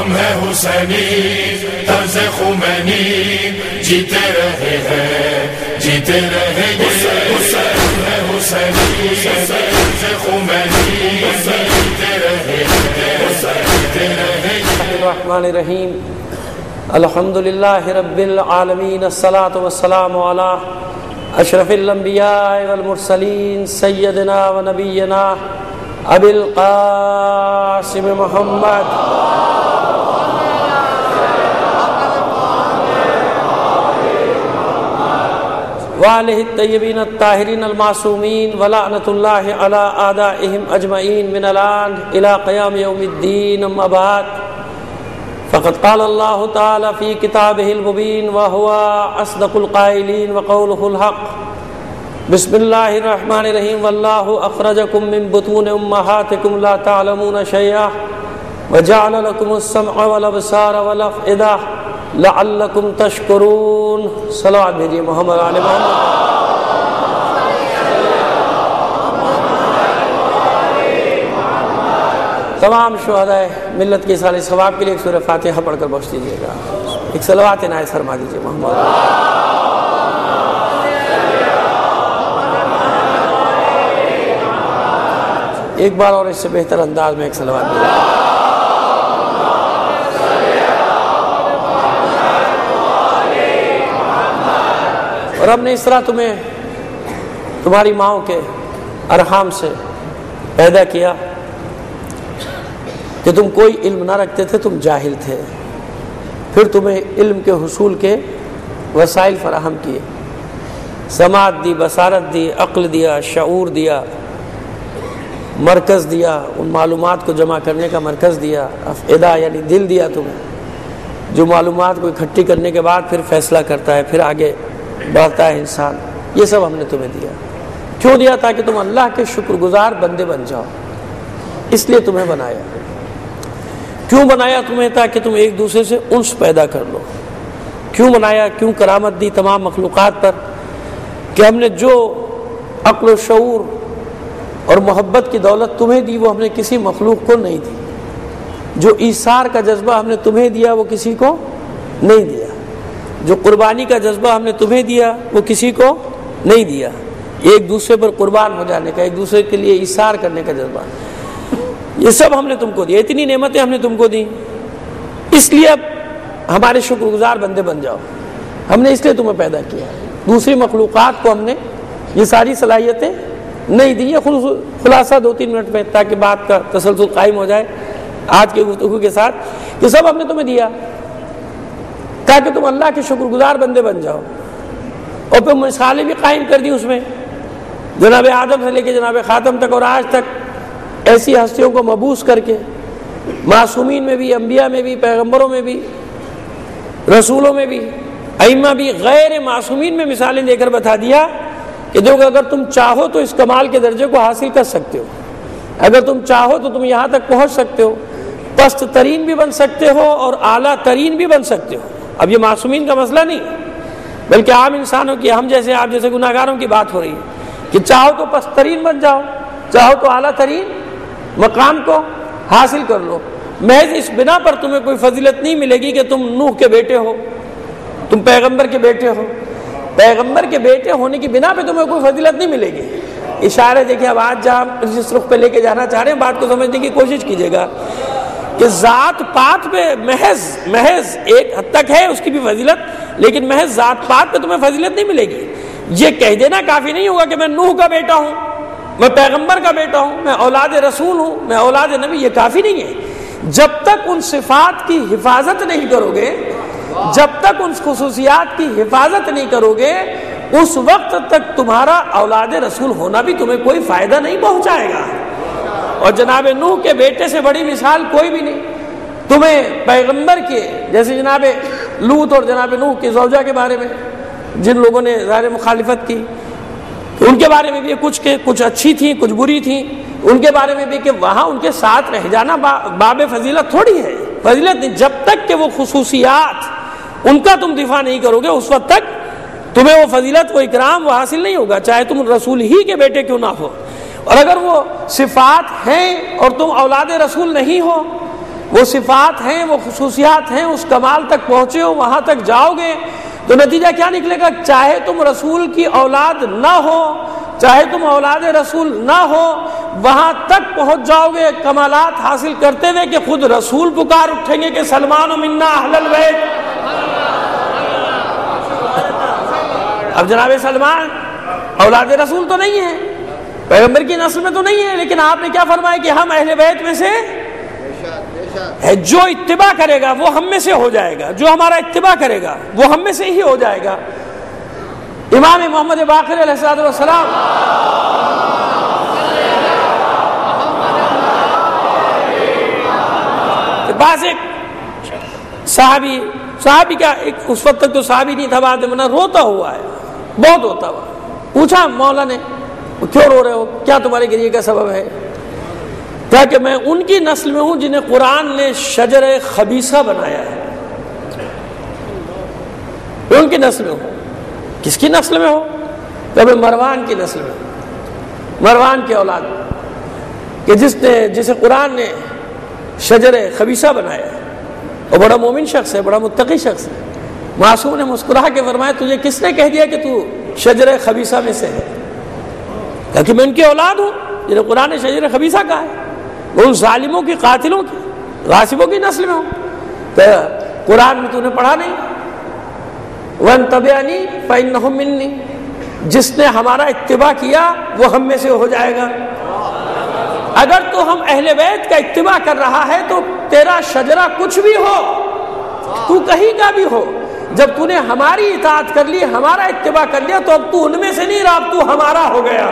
ہم ہیں حسینی طرز خمینی، جیتے رہے ہیں جیتے رہے گے، ہم ہیں حسینی طرز خمینی، جیتے رہے ہیں جیتے رہے گے۔ الرحمن الرحیم، الحمدللہ رب العالمین، الصلاۃ والسلام علی اشرف الانبیاء والمرسلین، سیدنا و نبینا ابی القاسم محمد وآلہ الطیبین الطاہرین المعصومین، ولعنۃ اللہ علی اعدائہم اجمعین من الآن الی قیام یوم الدین، اما بعد فقد قال اللہ تعالی فی کتابہ المبین وہو اصدق القائلین وقولہ الحق۔ بسم اللہ الرحمن الرحیم، واللہ اخرجکم من بطون امہاتکم لا تعلمون شیئا وجعل لکم السمع والابصار والافئدہ لعلکم تشکرون۔ صلوات بھیجیے محمد علی محمد۔ تمام شہدائے ملت کے سارے ثواب کے لیے ایک سورہ فاتحہ پڑھ کر بخش دیجیے گا، ایک صلوات عنایت فرما دیجیے محمد۔ ایک بار اور اس سے بہتر انداز میں ایک صلوات دیجیے۔ اور ہم نے اس طرح تمہیں تمہاری ماؤں کے ارحام سے پیدا کیا کہ تم کوئی علم نہ رکھتے تھے، تم جاہل تھے، پھر تمہیں علم کے حصول کے وسائل فراہم کیے، سماعت دی، بصارت دی، عقل دیا، شعور دیا، مرکز دیا، ان معلومات کو جمع کرنے کا مرکز دیا، افئدہ یعنی دل دیا تمہیں، جو معلومات کو اکٹھی کرنے کے بعد پھر فیصلہ کرتا ہے، پھر آگے بڑھتا ہے انسان۔ یہ سب ہم نے تمہیں دیا، کیوں دیا؟ تاکہ تم اللہ کے شکر گزار بندے بن جاؤ، اس لیے تمہیں بنایا۔ کیوں بنایا تمہیں؟ تاکہ تم ایک دوسرے سے انس پیدا کر لو۔ کیوں بنایا؟ کیوں کرامت دی تمام مخلوقات پر کہ ہم نے جو عقل و شعور اور محبت کی دولت تمہیں دی وہ ہم نے کسی مخلوق کو نہیں دی، جو ایثار کا جذبہ ہم نے تمہیں دیا وہ کسی کو نہیں دیا، جو قربانی کا جذبہ ہم نے تمہیں دیا وہ کسی کو نہیں دیا، ایک دوسرے پر قربان ہو جانے کا، ایک دوسرے کے لیے ایثار کرنے کا جذبہ، یہ سب ہم نے تم کو دیا۔ اتنی نعمتیں ہم نے تم کو دی، اس لیے اب ہمارے شکر گزار بندے بن جاؤ۔ ہم نے اس لیے تمہیں پیدا کیا، دوسری مخلوقات کو ہم نے یہ ساری صلاحیتیں نہیں دی۔ یہ خلاصہ 2-3 منٹ میں تاکہ بات کا تسلسل قائم ہو جائے آج کی گفتگو کے ساتھ، یہ سب ہم نے تمہیں دیا تاکہ تم اللہ کے شکر گزار بندے بن جاؤ، اور پھر مثالیں بھی قائم کر دی اس میں، جناب آدم سے لے کے جناب خاتم تک اور آج تک ایسی ہستیوں کو مبعوث کر کے، معصومین میں بھی، انبیاء میں بھی، پیغمبروں میں بھی، رسولوں میں بھی، ائمہ بھی، غیر معصومین میں مثالیں دے کر بتا دیا کہ دیکھو اگر تم چاہو تو اس کمال کے درجے کو حاصل کر سکتے ہو، اگر تم چاہو تو تم یہاں تک پہنچ سکتے ہو، پست ترین بھی بن سکتے ہو اور اعلیٰ ترین بھی بن سکتے ہو۔ اب یہ معصومین کا مسئلہ نہیں بلکہ عام انسانوں کی، ہم جیسے آپ جیسے گناہگاروں کی بات ہو رہی ہے کہ چاہو تو پست ترین بن جاؤ، چاہو تو اعلیٰ ترین مقام کو حاصل کر لو۔ محض اس بنا پر تمہیں کوئی فضیلت نہیں ملے گی کہ تم نوح کے بیٹے ہو، تم پیغمبر کے بیٹے ہو، پیغمبر کے بیٹے ہونے کی بنا پہ تمہیں کوئی فضیلت نہیں ملے گی۔ اشارے دیکھیں، اب آج جہاں جس رخ پہ لے کے جانا چاہ رہے ہیں بات کو سمجھنے کی کوشش کیجیے گا کہ ذات پات پہ محض ایک حد تک ہے اس کی بھی فضیلت، لیکن محض ذات پات پہ تمہیں فضیلت نہیں ملے گی۔ یہ کہہ دینا کافی نہیں ہوگا کہ میں نوح کا بیٹا ہوں، میں پیغمبر کا بیٹا ہوں، میں اولاد رسول ہوں، میں اولاد نبی، یہ کافی نہیں ہے۔ جب تک ان صفات کی حفاظت نہیں کرو گے، جب تک ان خصوصیات کی حفاظت نہیں کرو گے، اس وقت تک تمہارا اولاد رسول ہونا بھی تمہیں کوئی فائدہ نہیں پہنچائے گا۔ اور جناب نوح کے بیٹے سے بڑی مثال کوئی بھی نہیں۔ تمہیں پیغمبر کے جیسے جناب لوط اور جناب نوح کی زوجہ کے بارے میں جن لوگوں نے ظاہر مخالفت کی، ان کے بارے میں بھی کچھ اچھی تھیں، کچھ بری تھیں، ان کے بارے میں بھی کہ وہاں ان کے ساتھ رہ جانا باب فضیلت تھوڑی ہے، فضیلت نہیں۔ جب تک کہ وہ خصوصیات ان کا تم دفاع نہیں کرو گے اس وقت تک تمہیں وہ فضیلت، وہ اکرام وہ حاصل نہیں ہوگا، چاہے تم رسول ہی کے بیٹے کیوں نہ ہو۔ اور اگر وہ صفات ہیں اور تم اولاد رسول نہیں ہو، وہ صفات ہیں، وہ خصوصیات ہیں، اس کمال تک پہنچے ہو، وہاں تک جاؤ گے تو نتیجہ کیا نکلے گا؟ چاہے تم رسول کی اولاد نہ ہو، چاہے تم اولاد رسول نہ ہو، وہاں تک پہنچ جاؤ گے کمالات حاصل کرتے ہوئے کہ خود رسول پکار اٹھیں گے کہ سلمان منا اہل البیت۔ اب جناب سلمان اولاد رسول تو نہیں ہے، پیغمبر کی نسل میں تو نہیں ہے، لیکن آپ نے کیا فرمایا کہ ہم اہل بیت میں سے ہے، جو اتباع کرے گا وہ ہم میں سے ہو جائے گا، جو ہمارا اتباع کرے گا وہ ہم میں سے ہی ہو جائے گا۔ امام محمد باقر علیہ السلام کے پاس ایک صحابی کا ایک اس وقت تک تو صحابی نہیں تھا، بعد میں روتا ہوا ہے، بہت روتا ہوا۔ پوچھا مولا نے کیوں رو رہے ہو، کیا تمہارے گریے کا سبب ہے؟ کہا کہ میں ان کی نسل میں ہوں جنہیں قرآن نے شجر خبیثہ بنایا ہے، میں ان کی نسل میں ہوں۔ کس کی نسل میں ہو؟ کہ میں مروان کی نسل میں، مروان کی اولاد کہ جسے قرآن نے شجر خبیثہ بنایا ہے، وہ بڑا مومن شخص ہے، بڑا متقی شخص ہے۔ معصوم نے مسکرا کے فرمایا تجھے کس نے کہہ دیا کہ تو شجر خبیثہ میں سے ہے؟ کہ میں ان کی اولاد ہوں جنہیں قرآن نے شجر خبیثہ کہا ہے، وہ ان ظالموں کی، قاتلوں کی، غاصبوں کی نسل میں ہوں۔ تو قرآن میں تو نے پڑھا نہیں وَإِن تَبِعَنِي فَإِنَّهُ مِنِّي، جس نے ہمارا اتباع کیا وہ ہم میں سے ہو جائے گا۔ اگر تو ہم اہل بیت کا اتباع کر رہا ہے تو تیرا شجرہ کچھ بھی ہو، تو کہیں کا بھی ہو، جب تو نے ہماری اطاعت کر لی، ہمارا اتباع کر لیا، تو اب تو ان میں سے نہیں رہا، تو ہمارا ہو گیا۔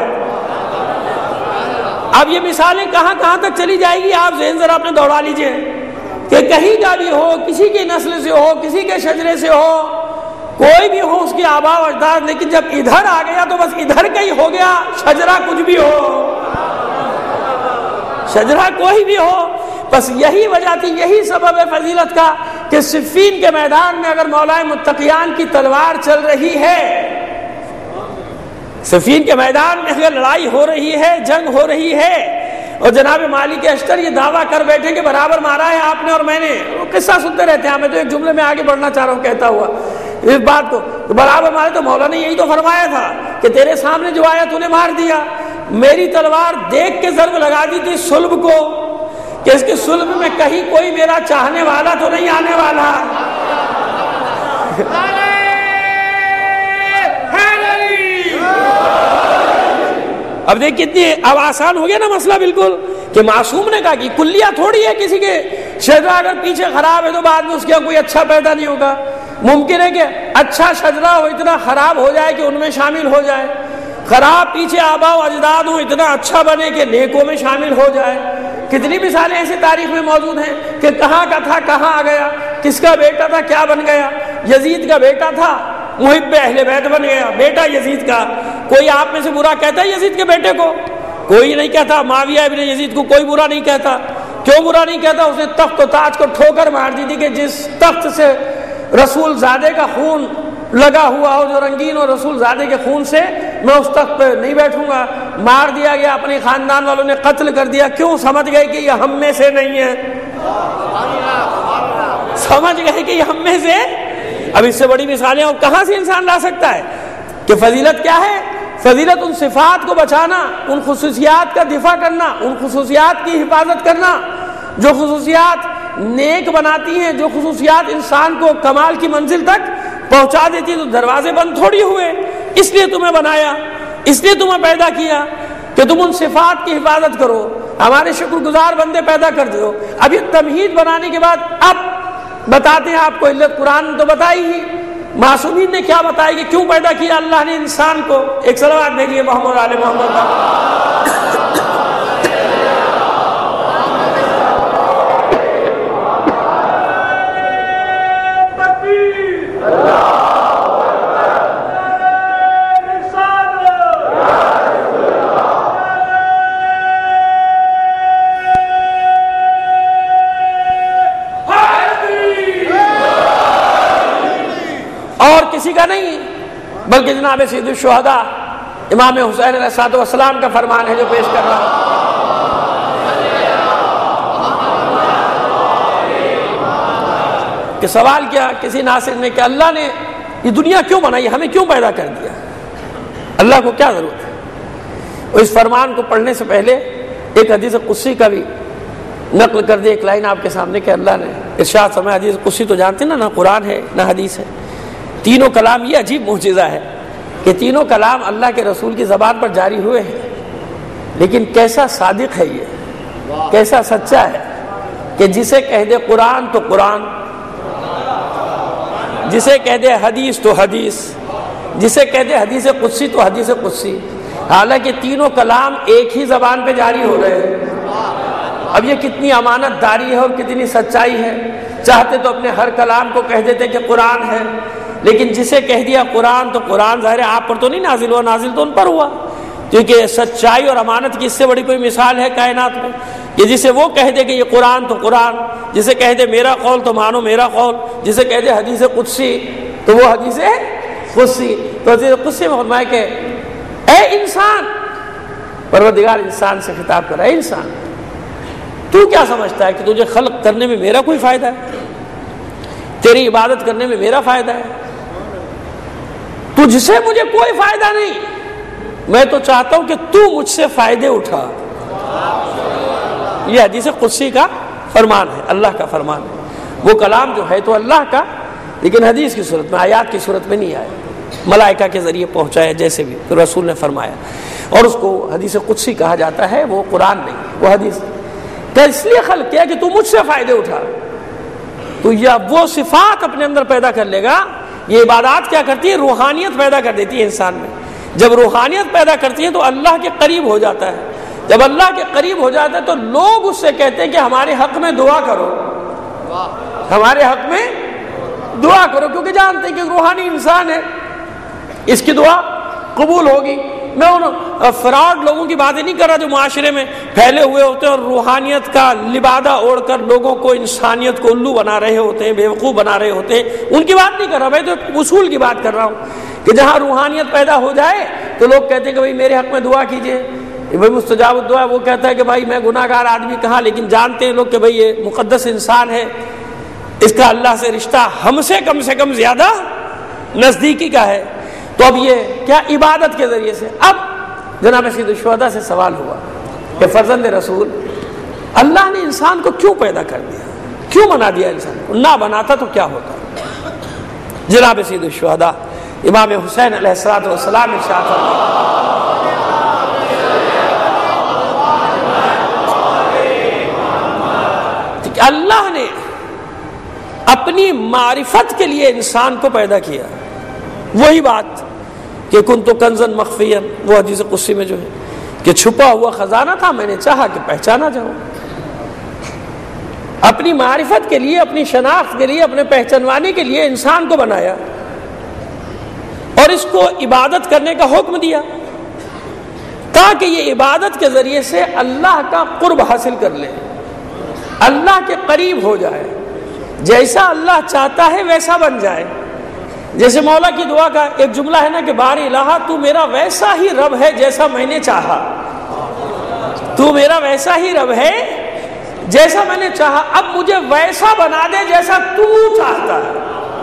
اب یہ مثالیں کہاں کہاں تک چلی جائے گی، آپ ذہن ذرا اپنے دوڑا لیجئے کہ کہیں کا بھی ہو، کسی کی نسل سے ہو، کسی کے شجرے سے ہو، کوئی بھی ہو اس کی آبا و اجداد، لیکن جب ادھر آ گیا تو بس ادھر کا ہی ہو گیا، شجرہ کچھ بھی ہو، شجرہ کوئی بھی ہو۔ بس یہی وجہ تھی، یہی سبب ہے فضیلت کا کہ صفین کے میدان میں اگر مولا متقیان کی تلوار چل رہی ہے، صفین کے میدان میں اگر لڑائی ہو رہی ہے، جنگ ہو رہی ہے، اور جناب مالک اشتر یہ دعویٰ کر بیٹھے کہ برابر مارا ہے آپ نے اور میں نے، وہ قصہ سنتے رہتے ہیں، میں تو ایک جملے میں آگے بڑھنا چاہ رہا ہوں کہتا ہوا اس بات کو، برابر مارے تو مولا نے یہی تو فرمایا تھا کہ تیرے سامنے جو آیا تو نے مار دیا۔ میری تلوار دیکھ کے ضرب لگا دی تھی صلب کو کہ اس کے صلب میں کہیں کوئی میرا چاہنے والا تو نہیں آنے والا۔ اب دیکھ کتنی اب آسان ہو گیا نا مسئلہ بالکل، کہ معصوم نے کہا کہ کلیہ تھوڑی ہے کسی کے شجرہ اگر پیچھے خراب ہے تو بعد میں اس کا کوئی اچھا پیدا نہیں ہوگا، ممکن ہے کہ اچھا شجرہ ہو اتنا خراب ہو جائے کہ ان میں شامل ہو جائے، خراب پیچھے آبا و اجداد ہو اتنا اچھا بنے کہ نیکوں میں شامل ہو جائے۔ کتنی مثالیں ایسی تاریخ میں موجود ہیں کہ کہاں کا تھا کہاں آ گیا، کس کا بیٹا تھا کیا بن گیا۔ یزید کا بیٹا تھا محب اہل بیت بن گیا، بیٹا یزید کا۔ کوئی آپ میں سے برا کہتا ہے یزید کے بیٹے کو؟ کوئی نہیں کہتا۔ معاویہ ابن یزید کو کوئی برا نہیں کہتا۔ کیوں برا نہیں کہتا؟ اس نے تخت و تاج کو ٹھوکر مار دی تھی کہ جس تخت سے رسول زادے کا خون لگا ہوا ہو، جو رنگین اور رسول زادے کے خون سے، میں اس تخت پہ نہیں بیٹھوں گا۔ مار دیا گیا، اپنے خاندان والوں نے قتل کر دیا۔ کیوں؟ سمجھ گئے کہ یہ ہم میں سے نہیں ہے، سمجھ گئے کہ یہ ہم میں سے۔ اب اس سے بڑی مثالیں اور کہاں سے انسان لا سکتا ہے کہ فضیلت کیا ہے؟ فضیلت ان صفات کو بچانا، ان خصوصیات کا دفاع کرنا، ان خصوصیات کی حفاظت کرنا جو خصوصیات نیک بناتی ہیں، جو خصوصیات انسان کو کمال کی منزل تک پہنچا دیتی۔ تو دروازے بند تھوڑی ہوئے، اس لیے تمہیں بنایا، اس لیے تمہیں پیدا کیا کہ تم ان صفات کی حفاظت کرو، ہمارے شکر گزار بندے پیدا کر دو۔ اب یہ تمہید بنانے کے بعد اب بتاتے ہیں آپ کو علت۔ قرآن نے تو بتائی ہی، معصومین نے کیا بتایا کہ کیوں پیدا کیا اللہ نے انسان کو۔ ایک صلوات بھیجیے محمد علی محمد کا۔ اور کسی کا نہیں بلکہ جناب سید الشہداء امام حسین علیہ السلام کا فرمان ہے جو پیش کر رہا ہوں۔ کہ سوال کیا کسی ناصر نے کہ اللہ نے یہ دنیا کیوں بنائی، ہمیں کیوں پیدا کر دیا، اللہ کو کیا ضرورت ہے؟ اس فرمان کو پڑھنے سے پہلے ایک حدیث قدسی کا بھی نقل کر دے، ایک لائن آپ کے سامنے کہ اللہ نے ارشاد فرمایا، حدیث قدسی تو جانتے ہیں نا، نہ قرآن ہے نہ حدیث ہے، تینوں کلام، یہ عجیب معجزہ ہے کہ تینوں کلام اللہ کے رسول کی زبان پر جاری ہوئے ہیں، لیکن کیسا صادق ہے یہ، کیسا سچا ہے کہ جسے کہہ دے قرآن تو قرآن، جسے کہہ دے حدیث تو حدیث، جسے کہہ دے حدیث قدسی تو حدیث قدسی، حالانکہ تینوں کلام ایک ہی زبان پہ جاری ہو رہے ہیں۔ اب یہ کتنی امانت داری ہے اور کتنی سچائی ہے، چاہتے تو اپنے ہر کلام کو کہہ دیتے کہ قرآن ہے، لیکن جسے کہہ دیا قرآن تو قرآن، ظاہر ہے آپ پر تو نہیں نازل ہوا، نازل تو ان پر ہوا، کیونکہ سچائی اور امانت کی اس سے بڑی کوئی مثال ہے کائنات میں کہ جسے وہ کہہ دے کہ یہ قرآن تو قرآن، جسے کہہ دے میرا قول تو مانو میرا قول، جسے کہہ دے حدیث قدسی تو وہ حدیث قدسی۔ تو حدیث قدسی میں فرمایا کہ اے انسان، پروردگار انسان سے خطاب کر رہا ہے، انسان تو کیا سمجھتا ہے کہ تجھے خلق کرنے میں میرا کوئی فائدہ ہے، تیری عبادت کرنے میں میرا فائدہ ہے؟ تجھ سے مجھے کوئی فائدہ نہیں، میں تو چاہتا ہوں کہ تو مجھ سے فائدے اٹھا۔ یہ حدیث قدسی کا فرمان ہے، اللہ کا فرمان ہے۔ وہ کلام جو ہے تو اللہ کا، لیکن حدیث کی صورت میں، آیات کی صورت میں نہیں آیا، ملائکہ کے ذریعے پہنچایا جیسے بھی رسول نے فرمایا، اور اس کو حدیث قدسی کہا جاتا ہے، وہ قرآن نہیں، وہ حدیث کہ اس لیے خلق کیا کہ تو مجھ سے فائدے اٹھا، تو یہ وہ صفات اپنے اندر پیدا کر لے گا۔ یہ عبادات کیا کرتی ہے؟ روحانیت پیدا کر دیتی ہے انسان میں۔ جب روحانیت پیدا کرتی ہے تو اللہ کے قریب ہو جاتا ہے، جب اللہ کے قریب ہو جاتا ہے تو لوگ اس سے کہتے ہیں کہ ہمارے حق میں دعا کرو، ہمارے حق میں دعا کرو، کیونکہ جانتے ہیں کہ روحانی انسان ہے، اس کی دعا قبول ہوگی۔ میں ان فراڈ لوگوں کی باتیں نہیں کر رہا جو معاشرے میں پھیلے ہوئے ہوتے ہیں اور روحانیت کا لبادہ اوڑھ کر لوگوں کو، انسانیت کو الو بنا رہے ہوتے ہیں، بیوقوف بنا رہے ہوتے ہیں، ان کی بات نہیں کر رہا، میں تو اصول کی بات کر رہا ہوں کہ جہاں روحانیت پیدا ہو جائے تو لوگ کہتے ہیں کہ بھائی میرے حق میں دعا کیجئے، بھائی مستجاب الدعا۔ وہ کہتا ہے کہ بھائی میں گناہ گار آدمی کہاں، لیکن جانتے ہیں لوگ کہ بھائی یہ مقدس انسان ہے، اس کا اللہ سے رشتہ ہم سے کم زیادہ نزدیکی کا ہے۔ تو اب یہ کیا عبادت کے ذریعے سے۔ اب جناب سید الشہداء سے سوال ہوا کہ فرزند رسول، اللہ نے انسان کو کیوں پیدا کر دیا، کیوں بنا دیا انسان کو، نہ بناتا تو کیا ہوتا؟ جناب سید الشہداء امام حسین علیہ الصلوۃ والسلام ارشاد کہ اللہ نے اپنی معرفت کے لیے انسان کو پیدا کیا۔ وہی بات کہ کنت کنزن مخفیا، وہ حدیث قدسی میں جو ہے کہ چھپا ہوا خزانہ تھا، میں نے چاہا کہ پہچانا جاؤں۔ اپنی معرفت کے لیے، اپنی شناخت کے لیے، اپنے پہچانوانے کے لیے انسان کو بنایا اور اس کو عبادت کرنے کا حکم دیا تاکہ یہ عبادت کے ذریعے سے اللہ کا قرب حاصل کر لے، اللہ کے قریب ہو جائے، جیسا اللہ چاہتا ہے ویسا بن جائے۔ جیسے مولا کی دعا کا ایک جملہ ہے نا کہ باری الہ تو میرا ویسا ہی رب ہے جیسا میں نے چاہا، تو میرا ویسا ہی رب ہے جیسا میں نے چاہا، اب مجھے ویسا بنا دے جیسا تو چاہتا ہے۔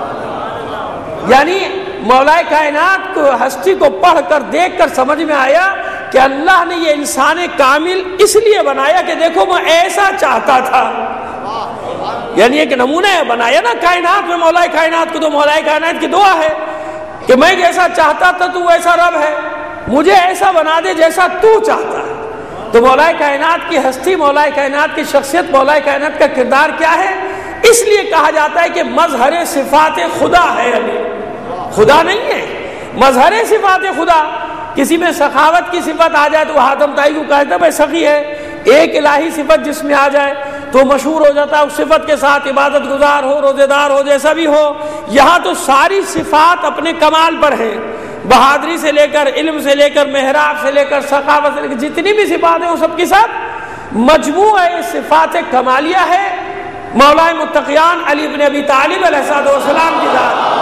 یعنی مولا کائنات کو، ہستی کو پڑھ کر دیکھ کر سمجھ میں آیا کہ اللہ نے یہ انسان کامل اس لیے بنایا کہ دیکھو میں ایسا چاہتا تھا، یعنی ایک نمونہ بنایا نا کائنات میں مولا کائنات کو، تو مولا کائنات کی دعا ہے کہ میں جیسا چاہتا تھا تو ویسا رب ہے، مجھے ایسا بنا دے جیسا تو چاہتا ہے۔ تو مولا کائنات کی ہستی، مولا کائنات کی شخصیت، مولا کائنات کا کردار کیا ہے؟ اس لیے کہا جاتا ہے کہ مظہر صفات خدا ہے، یعنی خدا نہیں ہے، مظہر صفات خدا۔ کسی میں سخاوت کی صفت آ جائے تو وہ حاتم طائی کو کہتا ہے بھائی سخی ہے، ایک الہی صفت جس میں آ جائے تو مشہور ہو جاتا ہے اس صفت کے ساتھ، عبادت گزار ہو، روزے دار ہو، جیسا بھی ہو۔ یہاں تو ساری صفات اپنے کمال پر ہیں، بہادری سے لے کر، علم سے لے کر، محراب سے لے کر، سخاوت سے لے کر، جتنی بھی صفات ہیں وہ سب کی سب مجموعہ صفات کمالیہ ہے مولا متقیان علی بن ابی طالب علیہ السلام کی ذات۔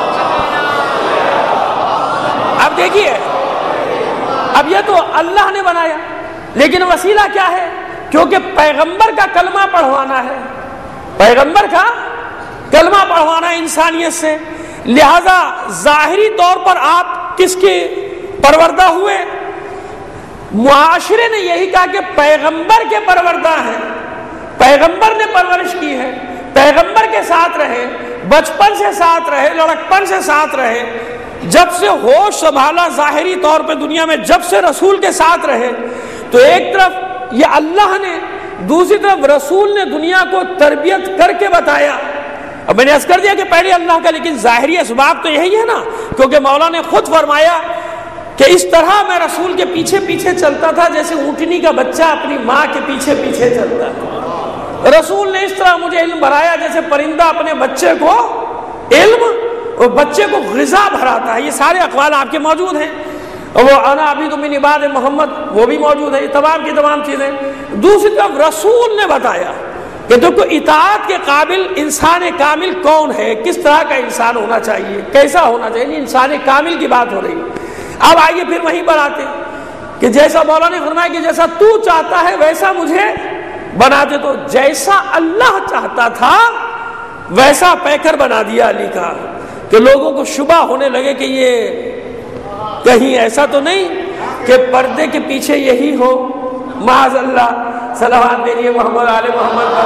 اب دیکھیے، اب یہ تو اللہ نے بنایا، لیکن وسیلہ کیا ہے؟ کیونکہ پیغمبر کا کلمہ پڑھوانا ہے، پیغمبر کا کلمہ پڑھوانا انسانیت سے. لہذا ظاہری طور پر آپ کس کے پروردہ ہوئے؟ معاشرے نے یہی کہا کہ پیغمبر کے پروردہ ہیں، پیغمبر نے پرورش کی ہے، پیغمبر کے ساتھ رہے، بچپن سے ساتھ رہے، لڑکپن سے ساتھ رہے، جب سے ہوش سنبھالا ظاہری طور پہ دنیا میں جب سے رسول کے ساتھ رہے. تو ایک طرف یہ اللہ نے، دوسری طرف رسول نے دنیا کو تربیت کر کے بتایا. اب میں نے عرض کر دیا کہ پہلے اللہ کا، لیکن ظاہری اسباب تو یہی ہے نا، کیونکہ مولا نے خود فرمایا کہ اس طرح میں رسول کے پیچھے پیچھے چلتا تھا جیسے اونٹنی کا بچہ اپنی ماں کے پیچھے پیچھے چلتا ہے. رسول نے اس طرح مجھے علم بھرایا جیسے پرندہ اپنے بچے کو علم اور بچے کو غذا بھراتا ہے. یہ سارے اقوال آپ کے موجود ہیں. وہ انا عبید من عباد محمد وہ بھی موجود ہے. یہ تمام کی تمام چیزیں. دوسری طرف رسول نے بتایا کہ دیکھو اطاعت کے قابل انسان کامل کون ہے، کس طرح کا انسان ہونا چاہیے، کیسا ہونا چاہیے. انسان کامل کی بات ہو رہی ہے. اب آئیے پھر وہیں پر آتے کہ جیسا مولا نے فرمایا کہ جیسا تو چاہتا ہے ویسا مجھے بنا دے. تو جیسا اللہ چاہتا تھا ویسا پیکر بنا دیا علی کا، کہ لوگوں کو شبہ ہونے لگے کہ یہ کہیں ایسا تو نہیں کہ پردے کے پیچھے یہی ہو. معاذ اللہ. صلوات دیجیے محمد آل محمد پر.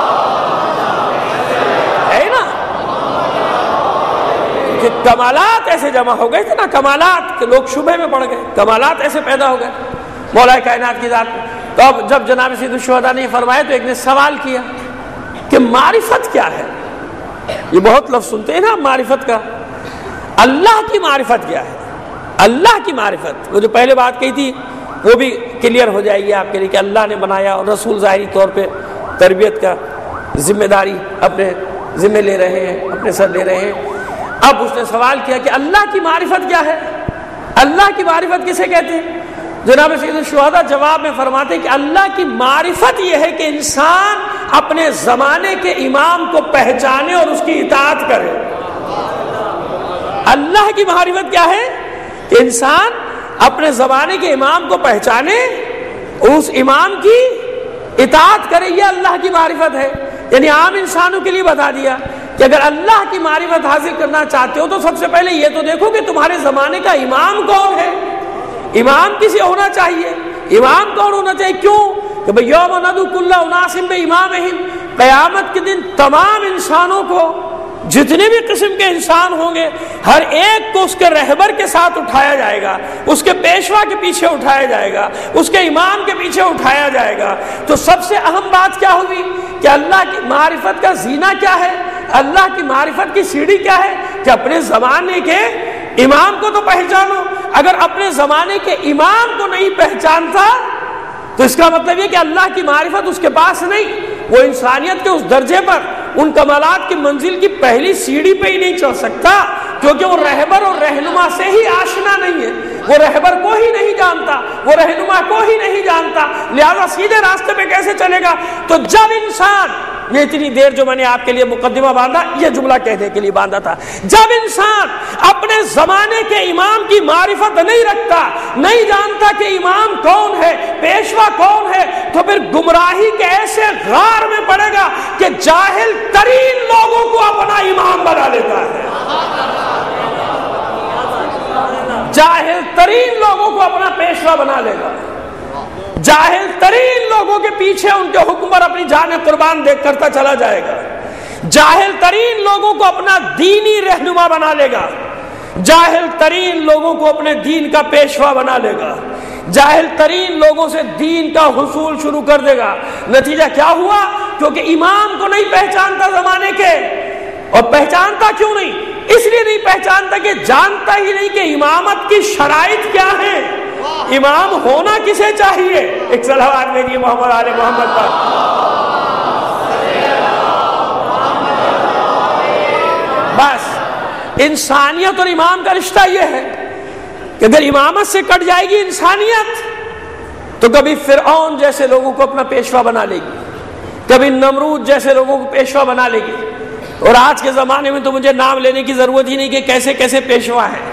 ہے نا کہ کمالات ایسے جمع ہو گئے تھے نا، کمالات کہ لوگ شبہ میں پڑ گئے، کمالات ایسے پیدا ہو گئے مولا کائنات کی ذات. تو اب جب جناب سید الشہداء نے فرمایا تو ایک نے سوال کیا کہ معرفت کیا ہے. یہ بہت لفظ سنتے ہیں نا معرفت کا. اللہ کی معرفت کیا ہے؟ اللہ کی معرفت، وہ جو پہلے بات کہی تھی وہ بھی کلیئر ہو جائے گی آپ کے لیے کہ اللہ نے بنایا اور رسول ظاہری طور پہ تربیت کا ذمہ داری اپنے ذمہ لے رہے ہیں، اپنے سر لے رہے ہیں. اب اس نے سوال کیا کہ اللہ کی معرفت کیا ہے، اللہ کی معرفت کسے کہتے ہیں؟ جناب سید الشہداء جواب میں فرماتے ہیں کہ اللہ کی معرفت یہ ہے کہ انسان اپنے زمانے کے امام کو پہچانے اور اس کی اطاعت کرے. اللہ کی معرفت کیا ہے کہ انسان اپنے زمانے کے امام کو پہچانے، اس امام کی اطاعت کرے. یہ اللہ کی معرفت ہے. یعنی عام انسانوں کے لیے بتا دیا کہ اگر اللہ کی معرفت حاصل کرنا چاہتے ہو تو سب سے پہلے یہ تو دیکھو کہ تمہارے زمانے کا امام کون ہے. امام کسے ہونا چاہیے؟ امام کون ہونا چاہیے؟ کیوں کہ بھئی یوم ندعو کل اناس بامامہم، قیامت کے دن تمام انسانوں کو، جتنے بھی قسم کے انسان ہوں گے، ہر ایک کو اس کے رہبر کے ساتھ اٹھایا جائے گا، اس کے پیشوا کے پیچھے اٹھایا جائے گا، اس کے امام کے پیچھے اٹھایا جائے گا. تو سب سے اہم بات کیا ہوگی کہ اللہ کی معرفت کا زینہ کیا ہے، اللہ کی معرفت کی سیڑھی کیا ہے کہ اپنے زمانے کے امام کو تو پہچانو. اگر اپنے زمانے کے امام کو نہیں پہچانتا تو اس کا مطلب یہ کہ اللہ کی معرفت اس کے پاس نہیں، وہ انسانیت کے اس درجے پر، ان کمالات کی منزل کی پہلی سیڑھی پہ ہی نہیں چڑھ سکتا، کیونکہ وہ رہبر اور رہنما سے ہی آشنا نہیں ہے. وہ رہبر کو ہی نہیں جانتا، وہ رہنما کو ہی نہیں جانتا، لہذا سیدھے راستے پہ کیسے چلے گا؟ تو جب انسان، یہ اتنی دیر جو میں نے آپ کے لیے مقدمہ باندھا یہ جملہ کہنے کے لیے باندھا تھا، جب انسان اپنے زمانے کے امام کی معرفت نہیں رکھتا، نہیں جانتا کہ امام کون ہے، پیشوا کون ہے، تو پھر گمراہی کے ایسے غار میں پڑے گا کہ جاہل ترین لوگوں کو اپنا امام بنا لیتا ہے. جاہل ترین لوگوں کو اپنا پیشوا بنا لے گا، جاہل ترین لوگوں کے پیچھے ان کے حکم پر اپنی جان قربان دیکھ کرتا چلا جائے گا، جاہل ترین لوگوں کو اپنا دینی رہنما بنا لے گا، جاہل ترین لوگوں کو اپنے دین کا پیشوا بنا لے گا، جاہل ترین لوگوں سے دین کا حصول شروع کر دے گا. نتیجہ کیا ہوا؟ کیونکہ امام کو نہیں پہچانتا زمانے کے. اور پہچانتا کیوں نہیں؟ اس لیے نہیں پہچانتا کہ جانتا ہی نہیں کہ امامت کی شرائط کیا ہے، امام ہونا کسے چاہیے. ایک صلوات میری محمد آل محمد پر. بس انسانیت اور امام کا رشتہ یہ ہے کہ اگر امامت سے کٹ جائے گی انسانیت تو کبھی فرعون جیسے لوگوں کو اپنا پیشوا بنا لے گی، کبھی نمرود جیسے لوگوں کو پیشوا بنا لے گی. اور آج کے زمانے میں تو مجھے نام لینے کی ضرورت ہی نہیں کہ کیسے کیسے پیشوا ہیں.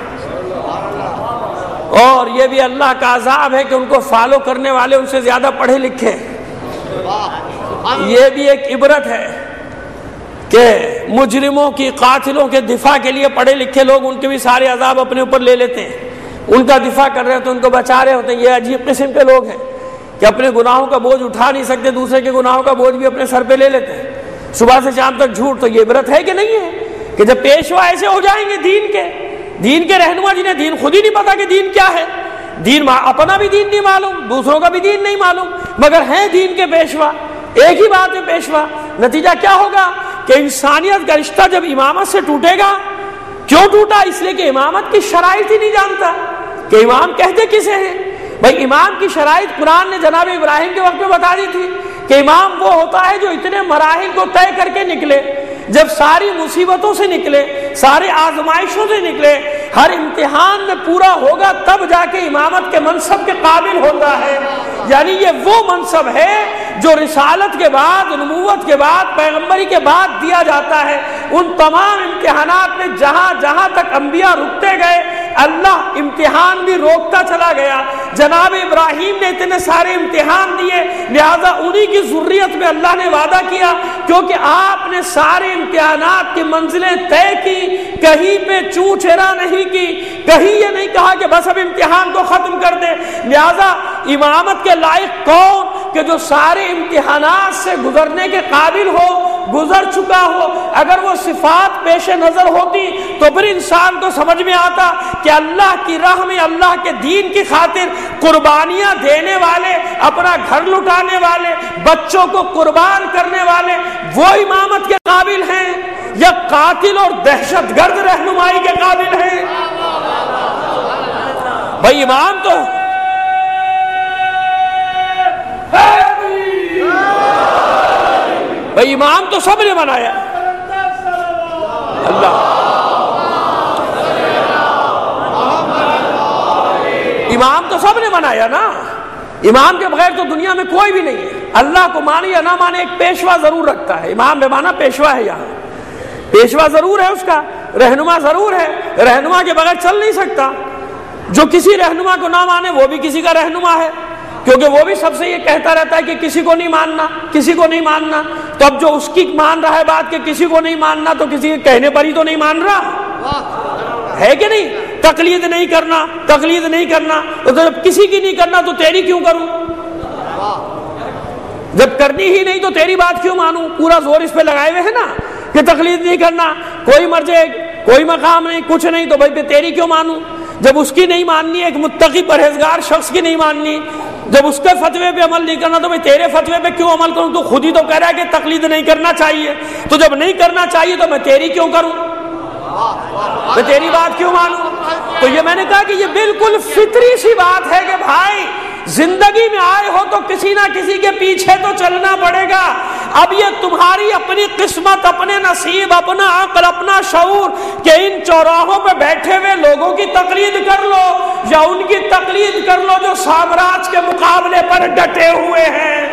اور یہ بھی اللہ کا عذاب ہے کہ ان کو فالو کرنے والے ان سے زیادہ پڑھے لکھے. یہ بھی ایک عبرت ہے کہ مجرموں کی، قاتلوں کے دفاع کے لیے پڑھے لکھے لوگ ان کے بھی سارے عذاب اپنے اوپر لے لیتے ہیں، ان کا دفاع کر رہے ہوتے ہیں، ان کو بچا رہے ہوتے ہیں۔ یہ عجیب قسم کے لوگ ہیں کہ اپنے گناہوں کا بوجھ اٹھا نہیں سکتے، دوسرے کے گناہوں کا بوجھ بھی اپنے سر پہ لے لیتے ہیں، صبح سے شام تک جھوٹ۔ تو یہ عبرت ہے کہ نہیں ہے کہ جب پیشوا ایسے ہو جائیں گے دین کے رہنما، جنہیں دین خود ہی نہیں پتا کہ دین کیا ہے، دین اپنا بھی دین نہیں معلوم، دوسروں کا بھی دین نہیں معلوم، مگر ہیں دین کے پیشوا، ایک ہی بات ہے پیشوا، نتیجہ کیا ہوگا کہ انسانیت کا رشتہ جب امامت سے ٹوٹے گا۔ کیوں ٹوٹا؟ اس لیے کہ امامت کی شرائط ہی نہیں جانتا کہ امام کہتے کسے ہیں۔ بھائی امام کی شرائط قرآن نے جناب ابراہیم کے وقت میں بتا دی تھی کہ امام وہ ہوتا ہے جو اتنے مراحل کو طے کر کے نکلے، جب ساری مصیبتوں سے نکلے، سارے آزمائشوں سے نکلے، ہر امتحان میں پورا ہوگا تب جا کے امامت کے منصب کے قابل ہوتا ہے۔ یعنی یہ وہ منصب ہے جو رسالت کے بعد، نبوت کے بعد، پیغمبری کے بعد دیا جاتا ہے۔ ان تمام امتحانات میں جہاں جہاں تک انبیاء رکتے گئے، اللہ امتحان بھی روکتا چلا گیا۔ جناب ابراہیم نے اتنے سارے امتحان دیے، لہذا انہی کی ذریت میں اللہ نے وعدہ کیا، کیونکہ آپ نے سارے امتحانات کی منزلیں طے کی، کہیں پہ چوں چرا نہیں کی، کہیں یہ نہیں کہا کہ بس اب امتحان کو ختم کر دے۔ لہذا امامت کے لائق کون کہ جو سارے امتحانات سے گزرنے کے قابل ہو، گزر چکا ہو۔ اگر وہ صفات پیش نظر ہوتی تو پھر انسان کو سمجھ میں آتا کہ اللہ کی راہ میں، اللہ کے دین کی خاطر قربانیاں دینے والے، اپنا گھر لٹانے والے، بچوں کو قربان کرنے والے وہ امامت کے قابل ہیں یا قاتل اور دہشت گرد رہنمائی کے قابل ہیں؟ بھائی امام تو سب نے بنایا، اللہ امام تو سب نے بنایا نا۔ امام کے بغیر تو دنیا میں کوئی بھی نہیں ہے۔ اللہ کو مانے یا نہ مانے ایک پیشوا ضرور رکھتا ہے، امام بے معنی پیشوا ہے، یہاں پیشوا ضرور ہے، اس کا رہنما ضرور ہے، رہنما کے بغیر چل نہیں سکتا۔ جو کسی رہنما کو نہ مانے وہ بھی کسی کا رہنما ہے، کیونکہ وہ بھی سب سے یہ کہتا رہتا ہے کہ کسی کو نہیں ماننا، کسی کو نہیں ماننا۔ تو اب جو اس کی مان رہا ہے بات کہ کسی کو نہیں ماننا، تو کسی کے کہنے پر ہی تو نہیں مان رہا ہے کہ نہیں؟ تقلید نہیں کرنا، تقلید نہیں کرنا، تو جب کسی کی نہیں کرنا تو تیری کیوں کروں؟ جب کرنی ہی نہیں تو تیری بات کیوں مانوں؟ پورا زور اس پہ لگائے ہوئے ہے نا کہ تقلید نہیں کرنا، کوئی مرجع، کوئی مقام نہیں، کچھ نہیں، تو بھائی پہ تیری کیوں مانوں؟ جب اس کی نہیں ماننی، ایک متقی پرہیزگار شخص کی نہیں ماننی، جب اس کے فتوے پہ عمل نہیں کرنا تو میں تیرے فتوے پہ کیوں عمل کروں؟ تو خود ہی تو کہہ رہا ہے کہ تقلید نہیں کرنا چاہیے، تو جب نہیں کرنا چاہیے تو میں تیری کیوں کروں؟ میں تیری بات کیوں مانوں؟ تو یہ میں نے کہا کہ یہ بالکل فطری سی بات ہے کہ بھائی زندگی میں آئے ہو تو کسی نہ کسی کے پیچھے تو چلنا پڑے گا۔ اب یہ تمہاری اپنی قسمت، اپنے نصیب، اپنا عقل، اپنا شعور کہ ان چوراہوں پہ بیٹھے ہوئے لوگوں کی تقلید کر لو یا ان کی تقلید کر لو جو سامراج کے مقابلے پر ڈٹے ہوئے ہیں۔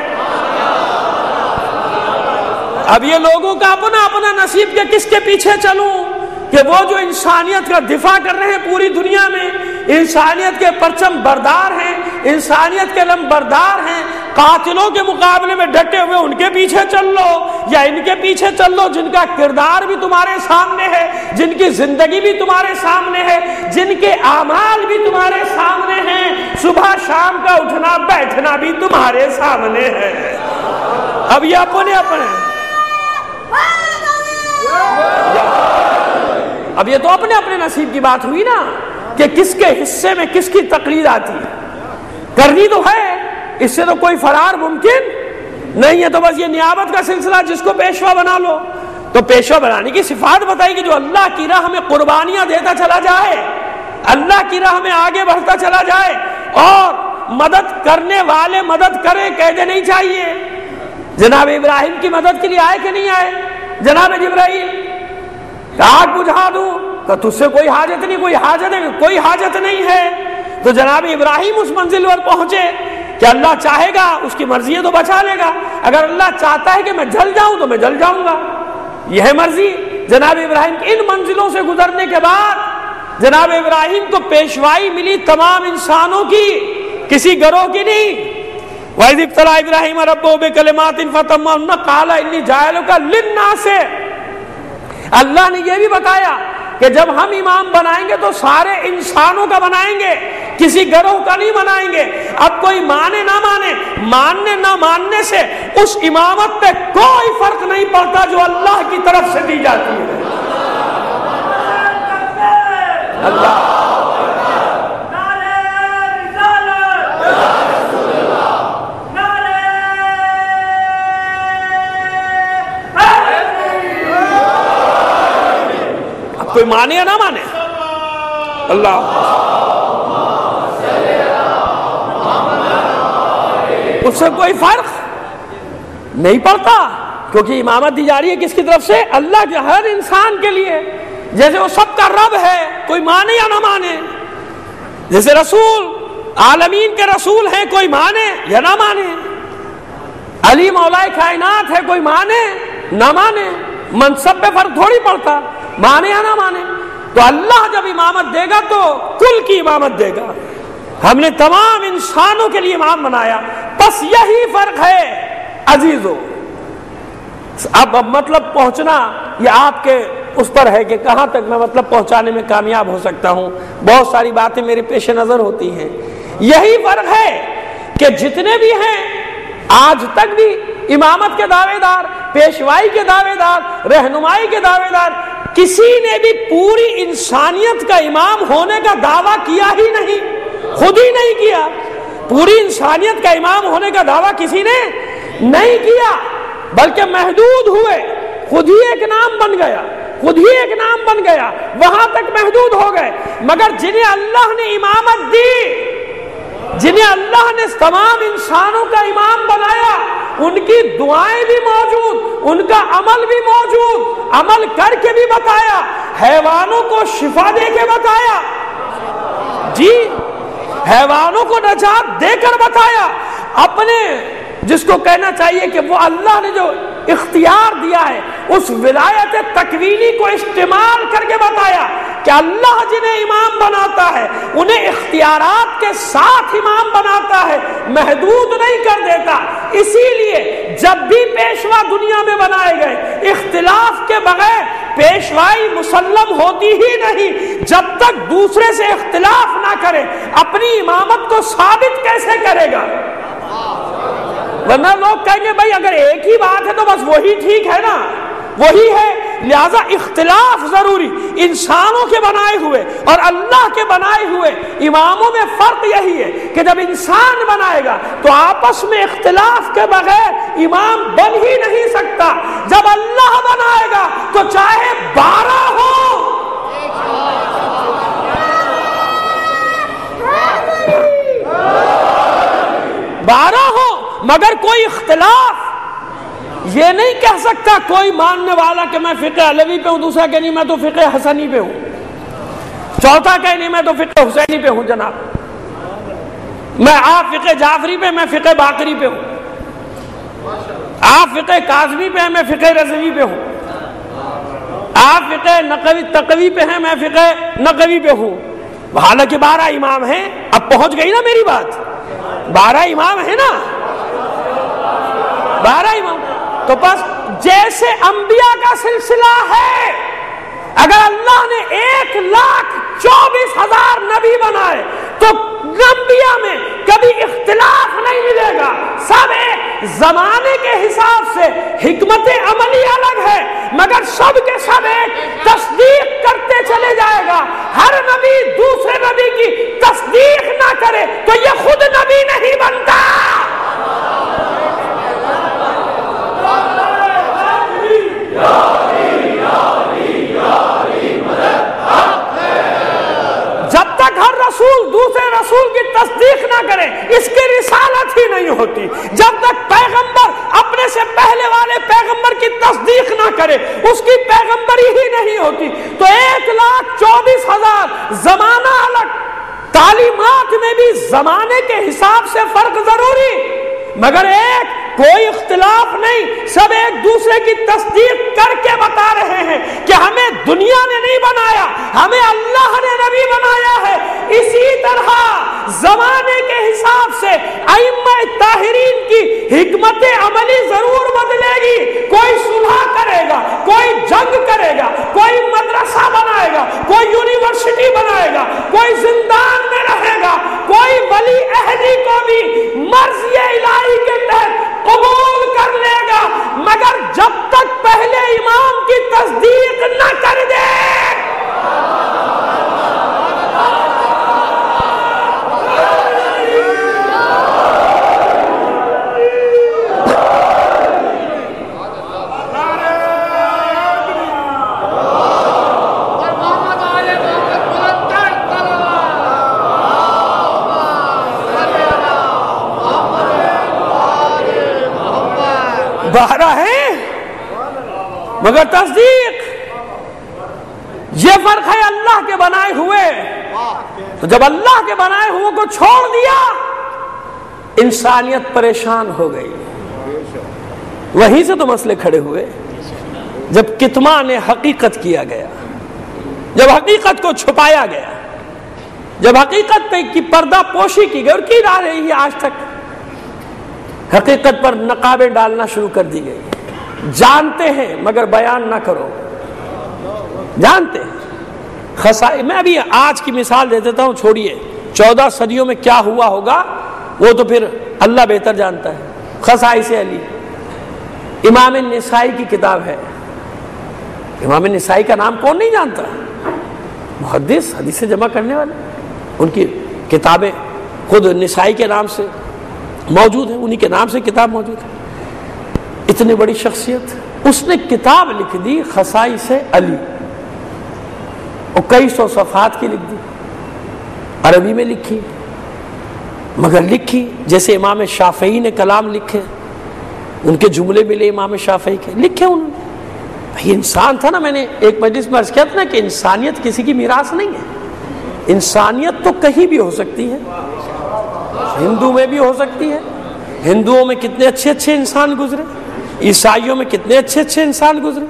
اب یہ لوگوں کا اپنا اپنا نصیب کہ کس کے پیچھے چلوں، کہ وہ جو انسانیت کا دفاع کر رہے ہیں پوری دنیا میں، انسانیت کے پرچم بردار ہیں، انسانیت کے علم بردار ہیں، قاتلوں کے مقابلے میں ڈٹے ہوئے ان کے پیچھے چل لو یا ان کے پیچھے چل لو جن کا کردار بھی تمہارے سامنے ہے، جن کی زندگی بھی تمہارے سامنے ہے، جن کے اعمال بھی تمہارے سامنے ہیں، صبح شام کا اٹھنا بیٹھنا بھی تمہارے سامنے ہے۔ اب یہ اپنے اب یہ تو اپنے اپنے نصیب کی بات ہوئی نا کہ کس کے حصے میں کس کی تقلید آتی ہے، کرنی تو ہے، اس سے تو کوئی فرار ممکن نہیں ہے۔ تو بس یہ نیابت کا سلسلہ جس کو پیشوا بنا لو، تو پیشوا بنانے کی صفات بتائی کہ جو اللہ کی راہ میں قربانیاں دیتا چلا جائے، اللہ کی راہ میں آگے بڑھتا چلا جائے، اور مدد کرنے والے مدد کرے، کہتے نہیں چاہیے جناب ابراہیم کی مدد کے لیے آئے کہ نہیں آئے؟ جناب جبرائیل آگ بجھا دوں کہ تجھ سے کوئی حاجت نہیں، کوئی حاجت نہیں ہے۔ تو جناب ابراہیم اس منزل پر پہنچے کہ اللہ چاہے گا، اس کی مرضی ہے تو بچا لے گا، اگر اللہ چاہتا ہے کہ میں جل جاؤں تو میں جل جاؤں گا، یہ ہے مرضی جناب ابراہیم کی۔ ان منزلوں سے گزرنے کے بعد جناب ابراہیم کو پیشوائی ملی تمام انسانوں کی، کسی گروہ کی نہیں۔ وَإِذِ ابْتَلَىٰ إِبْرَاهِيمَ رَبُّهُ بِكَلِمَاتٍ فَأَتَمَّهُنَّ قَالَ إِنِّي جَاعِلُكَ لِلنَّاسِ اللہ نے یہ بھی بتایا کہ جب ہم امام بنائیں گے تو سارے انسانوں کا بنائیں گے، کسی گروہ کا نہیں بنائیں گے۔ اب کوئی مانے نہ مانے، ماننے نہ ماننے سے اس امامت پہ کوئی فرق نہیں پڑتا جو اللہ کی طرف سے دی جاتی ہے۔ اللہ کوئی مانے یا نہ مانے، اللہ اس سے کوئی فرق نہیں پڑتا، کیونکہ امامت دی جا رہی ہے کس کی طرف سے؟ اللہ کے، ہر انسان کے لیے، جیسے وہ سب کا رب ہے، کوئی مانے یا نہ مانے۔ جیسے رسول عالمین کے رسول ہیں، کوئی مانے یا نہ مانے۔ علی مولا کائنات ہے، کوئی مانے نہ مانے، منصب پہ فرق تھوڑی پڑتا، مانے یا نہ مانے۔ تو اللہ جب امامت دے گا تو کل کی امامت دے گا۔ ہم نے تمام انسانوں کے لیے امام بنایا، بس یہی فرق ہے عزیزو۔ اب مطلب پہنچنا یہ آپ کے اس پر ہے کہ کہاں تک میں مطلب پہنچانے میں کامیاب ہو سکتا ہوں۔ بہت ساری باتیں میرے پیش نظر ہوتی ہیں۔ یہی فرق ہے کہ جتنے بھی ہیں آج تک بھی امامت کے دعوے دار، پیشوائی کے دعوے دار، رہنمائی کے دعوے دار، کسی نے بھی پوری انسانیت کا امام ہونے کا دعویٰ کیا ہی نہیں، خود ہی نہیں کیا۔ پوری انسانیت کا امام ہونے کا دعویٰ کسی نے نہیں کیا، بلکہ محدود ہوئے، خود ہی ایک نام بن گیا، خود ہی ایک نام بن گیا، وہاں تک محدود ہو گئے۔ مگر جنہیں اللہ نے امامت دی، جنہیں اللہ نے تمام انسانوں کا امام بنایا، ان کی دعائیں بھی موجود، ان کا عمل بھی موجود، عمل کر کے بھی بتایا، حیوانوں کو شفا دے کے بتایا، جی حیوانوں کو نجات دے کر بتایا، اپنے جس کو کہنا چاہیے کہ وہ اللہ نے جو اختیار دیا ہے اس ولایت تکوینی کو استعمال کر کے بتایا کہ اللہ جنہیں امام بناتا ہے انہیں اختیارات کے ساتھ امام بناتا ہے، محدود نہیں کر دیتا۔ اسی لیے جب بھی پیشوا دنیا میں بنائے گئے، اختلاف کے بغیر پیشوائی مسلم ہوتی ہی نہیں۔ جب تک دوسرے سے اختلاف نہ کرے اپنی امامت کو ثابت کیسے کرے گا؟ ورنہ لوگ کہیں گے بھائی اگر ایک ہی بات ہے تو بس وہی ٹھیک ہے نا، وہی ہے۔ لہذا اختلاف ضروری، انسانوں کے بنائے ہوئے اور اللہ کے بنائے ہوئے اماموں میں فرق یہی ہے کہ جب انسان بنائے گا تو آپس میں اختلاف کے بغیر امام بن ہی نہیں سکتا۔ جب اللہ بنائے گا تو چاہے 12 ہو، مگر کوئی اختلاف یہ نہیں کہہ سکتا کوئی ماننے والا کہ میں فقہ علوی پہ ہوں، دوسرا کہ نہیں میں تو فقہ حسنی پہ ہوں، چوتھا کہ نہیں میں تو فقہ حسینی پہ ہوں۔ جناب میں آپ فقہ جعفری پہ، میں فقہ باقری پہ ہوں، آپ فقہ کاظمی پہ ہیں، میں فقہ رضوی پہ ہوں، آپ فقہ نقوی تقوی پہ ہیں، میں فقہ نقوی پہ ہوں۔ حالانکہ 12 امام ہیں۔ اب پہنچ گئی نا میری بات، 12 امام ہیں نا، 12 امام۔ تو بس جیسے انبیاء کا سلسلہ ہے، اگر اللہ نے 1,24,000 نبی بنائے تو انبیاء میں کبھی اختلاف نہیں ملے گا، سب ایک زمانے کے حساب سے حکمت عملی الگ ہے مگر سب کے سب ایک تصدیق کرتے چلے جائے گا۔ ہر نبی دوسرے نبی کی تصدیق نہ کرے تو یہ خود نبی نہیں بنتا۔ جب تک ہر رسول دوسرے رسول کی تصدیق نہ کرے اس کی رسالت ہی نہیں ہوتی۔ جب تک پیغمبر اپنے سے پہلے والے پیغمبر کی تصدیق نہ کرے اس کی پیغمبری ہی نہیں ہوتی۔ تو 1,24,000 زمانہ الگ، تعلیمات میں بھی زمانے کے حساب سے فرق ضروری، مگر ایک کوئی اختلاف نہیں، سب ایک دوسرے کی تصدیق کر کے بتا رہے ہیں کہ ہمیں دنیا نے نہیں بنایا، ہمیں اللہ نے نبی بنایا ہے۔ اسی طرح زمانے کے حساب سے ائمہ طاہرین کی حکمت عملی ضرور بدلے گی، کوئی صلح کرے گا، کوئی جنگ کرے گا، کوئی زندان میں رہے گا، کوئی ولی عہدی کو بھی مرضی الہی کے تحت قبول کر لے گا، مگر جب تک پہلے امام کی تصدیق نہ کر دے۔ بہرا ہے مگر تصدیق، یہ فرق ہے اللہ کے بنائے ہوئے۔ تو جب اللہ کے بنائے ہوئے کو چھوڑ دیا، انسانیت پریشان ہو گئی۔ وہیں سے تو مسئلے کھڑے ہوئے جب کتمان حقیقت کیا گیا، جب حقیقت کو چھپایا گیا، جب حقیقت پہ کی پردہ پوشی کی گئی اور کی جا رہی ہے آج تک۔ حقیقت پر نقابیں ڈالنا شروع کر دی گئی۔ جانتے ہیں مگر بیان نہ کرو، جانتے ہیں۔ میں ابھی آج کی مثال دے دیتا ہوں، چھوڑیے 14 صدیوں میں کیا ہوا ہوگا وہ تو پھر اللہ بہتر جانتا ہے۔ خصائص علی امام نسائی کی کتاب ہے۔ امام نسائی کا نام کون نہیں جانتا؟ محدث، حدیث جمع کرنے والے، ان کی کتابیں خود نسائی کے نام سے موجود ہیں، انہی کے نام سے کتاب موجود ہے۔ اتنی بڑی شخصیت، اس نے کتاب لکھ دی خصائص علی، اور کئی سو صفحات کی لکھ دی، عربی میں لکھی، مگر لکھی جیسے امام شافعی نے کلام لکھے، ان کے جملے ملے امام شافعی کے، لکھے انہوں نے۔ بھائی انسان تھا نا، میں نے ایک مجلس میں عرض کیا تھا نا کہ انسانیت کسی کی میراث نہیں ہے۔ انسانیت تو کہیں بھی ہو سکتی ہے، ہندو میں بھی ہو سکتی ہے، ہندوؤں میں کتنے اچھے اچھے انسان گزرے، عیسائیوں میں کتنے اچھے اچھے انسان گزرے،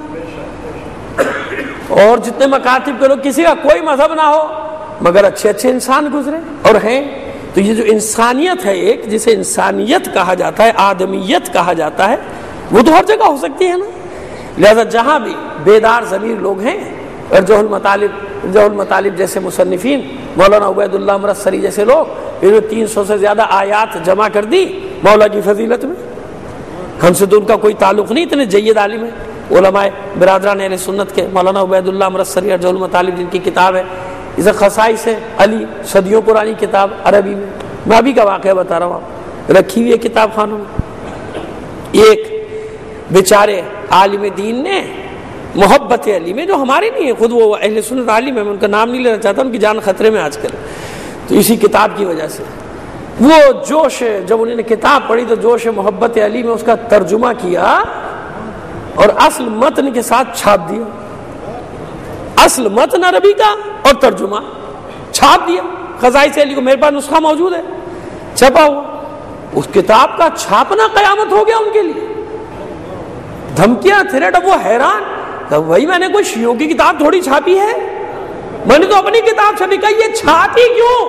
اور جتنے مکاتب کے لوگ، کسی کا کوئی مذہب نہ ہو مگر اچھے اچھے انسان گزرے اور ہیں۔ تو یہ جو انسانیت ہے ایک، جسے انسانیت کہا جاتا ہے، آدمیت کہا جاتا ہے، وہ تو ہر جگہ ہو سکتی ہے نا۔ لہذا جہاں بھی بیدار ضمیر لوگ ہیں، اور جوہر المطالب جیسے مصنفین، مولانا عبید اللہ مرسری جیسے لوگ، انہوں نے 300 سے زیادہ آیات جمع کر دی مولا کی فضیلت میں۔ ہم سے تو ان کا کوئی تعلق نہیں، اتنے جید عالم ہے علماء برادران اہل سنت کے، مولانا عبید اللہ مرسری اور جوہر المطالب جن کی کتاب ہے، اسے خصائص علی، صدیوں پرانی کتاب عربی میں۔ میں ابھی کا واقعہ بتا رہا ہوں، آپ رکھی ہوئی ہے کتاب خانوں میں۔ ایک بیچارے عالم دین نے محبت علی میں، جو ہمارے نہیں ہے، خود وہ اہل سنت عالم ہے، میں ان کا نام نہیں لینا چاہتا، ان کی جان خطرے میں آج کل، تو اسی کتاب کی وجہ سے وہ جوش، جب انہوں نے کتاب پڑھی تو جوش محبت علی میں اس کا ترجمہ کیا اور اصل متن کے ساتھ چھاپ دیا، اصل متن عربی کا اور ترجمہ چھاپ دیا۔ خصائص علی کو میرے پاس نسخہ موجود ہے، چھپا ہوا۔ اس کتاب کا چھاپنا قیامت ہو گیا ان کے لیے، دھمکیاں تھریٹ۔ اب وہ حیران، وہی میں نے کوئی شیعوں کی کتاب تھوڑی چھاپی ہے، میں نے تو اپنی کتاب چھپی، کہ یہ چھاپی کیوں؟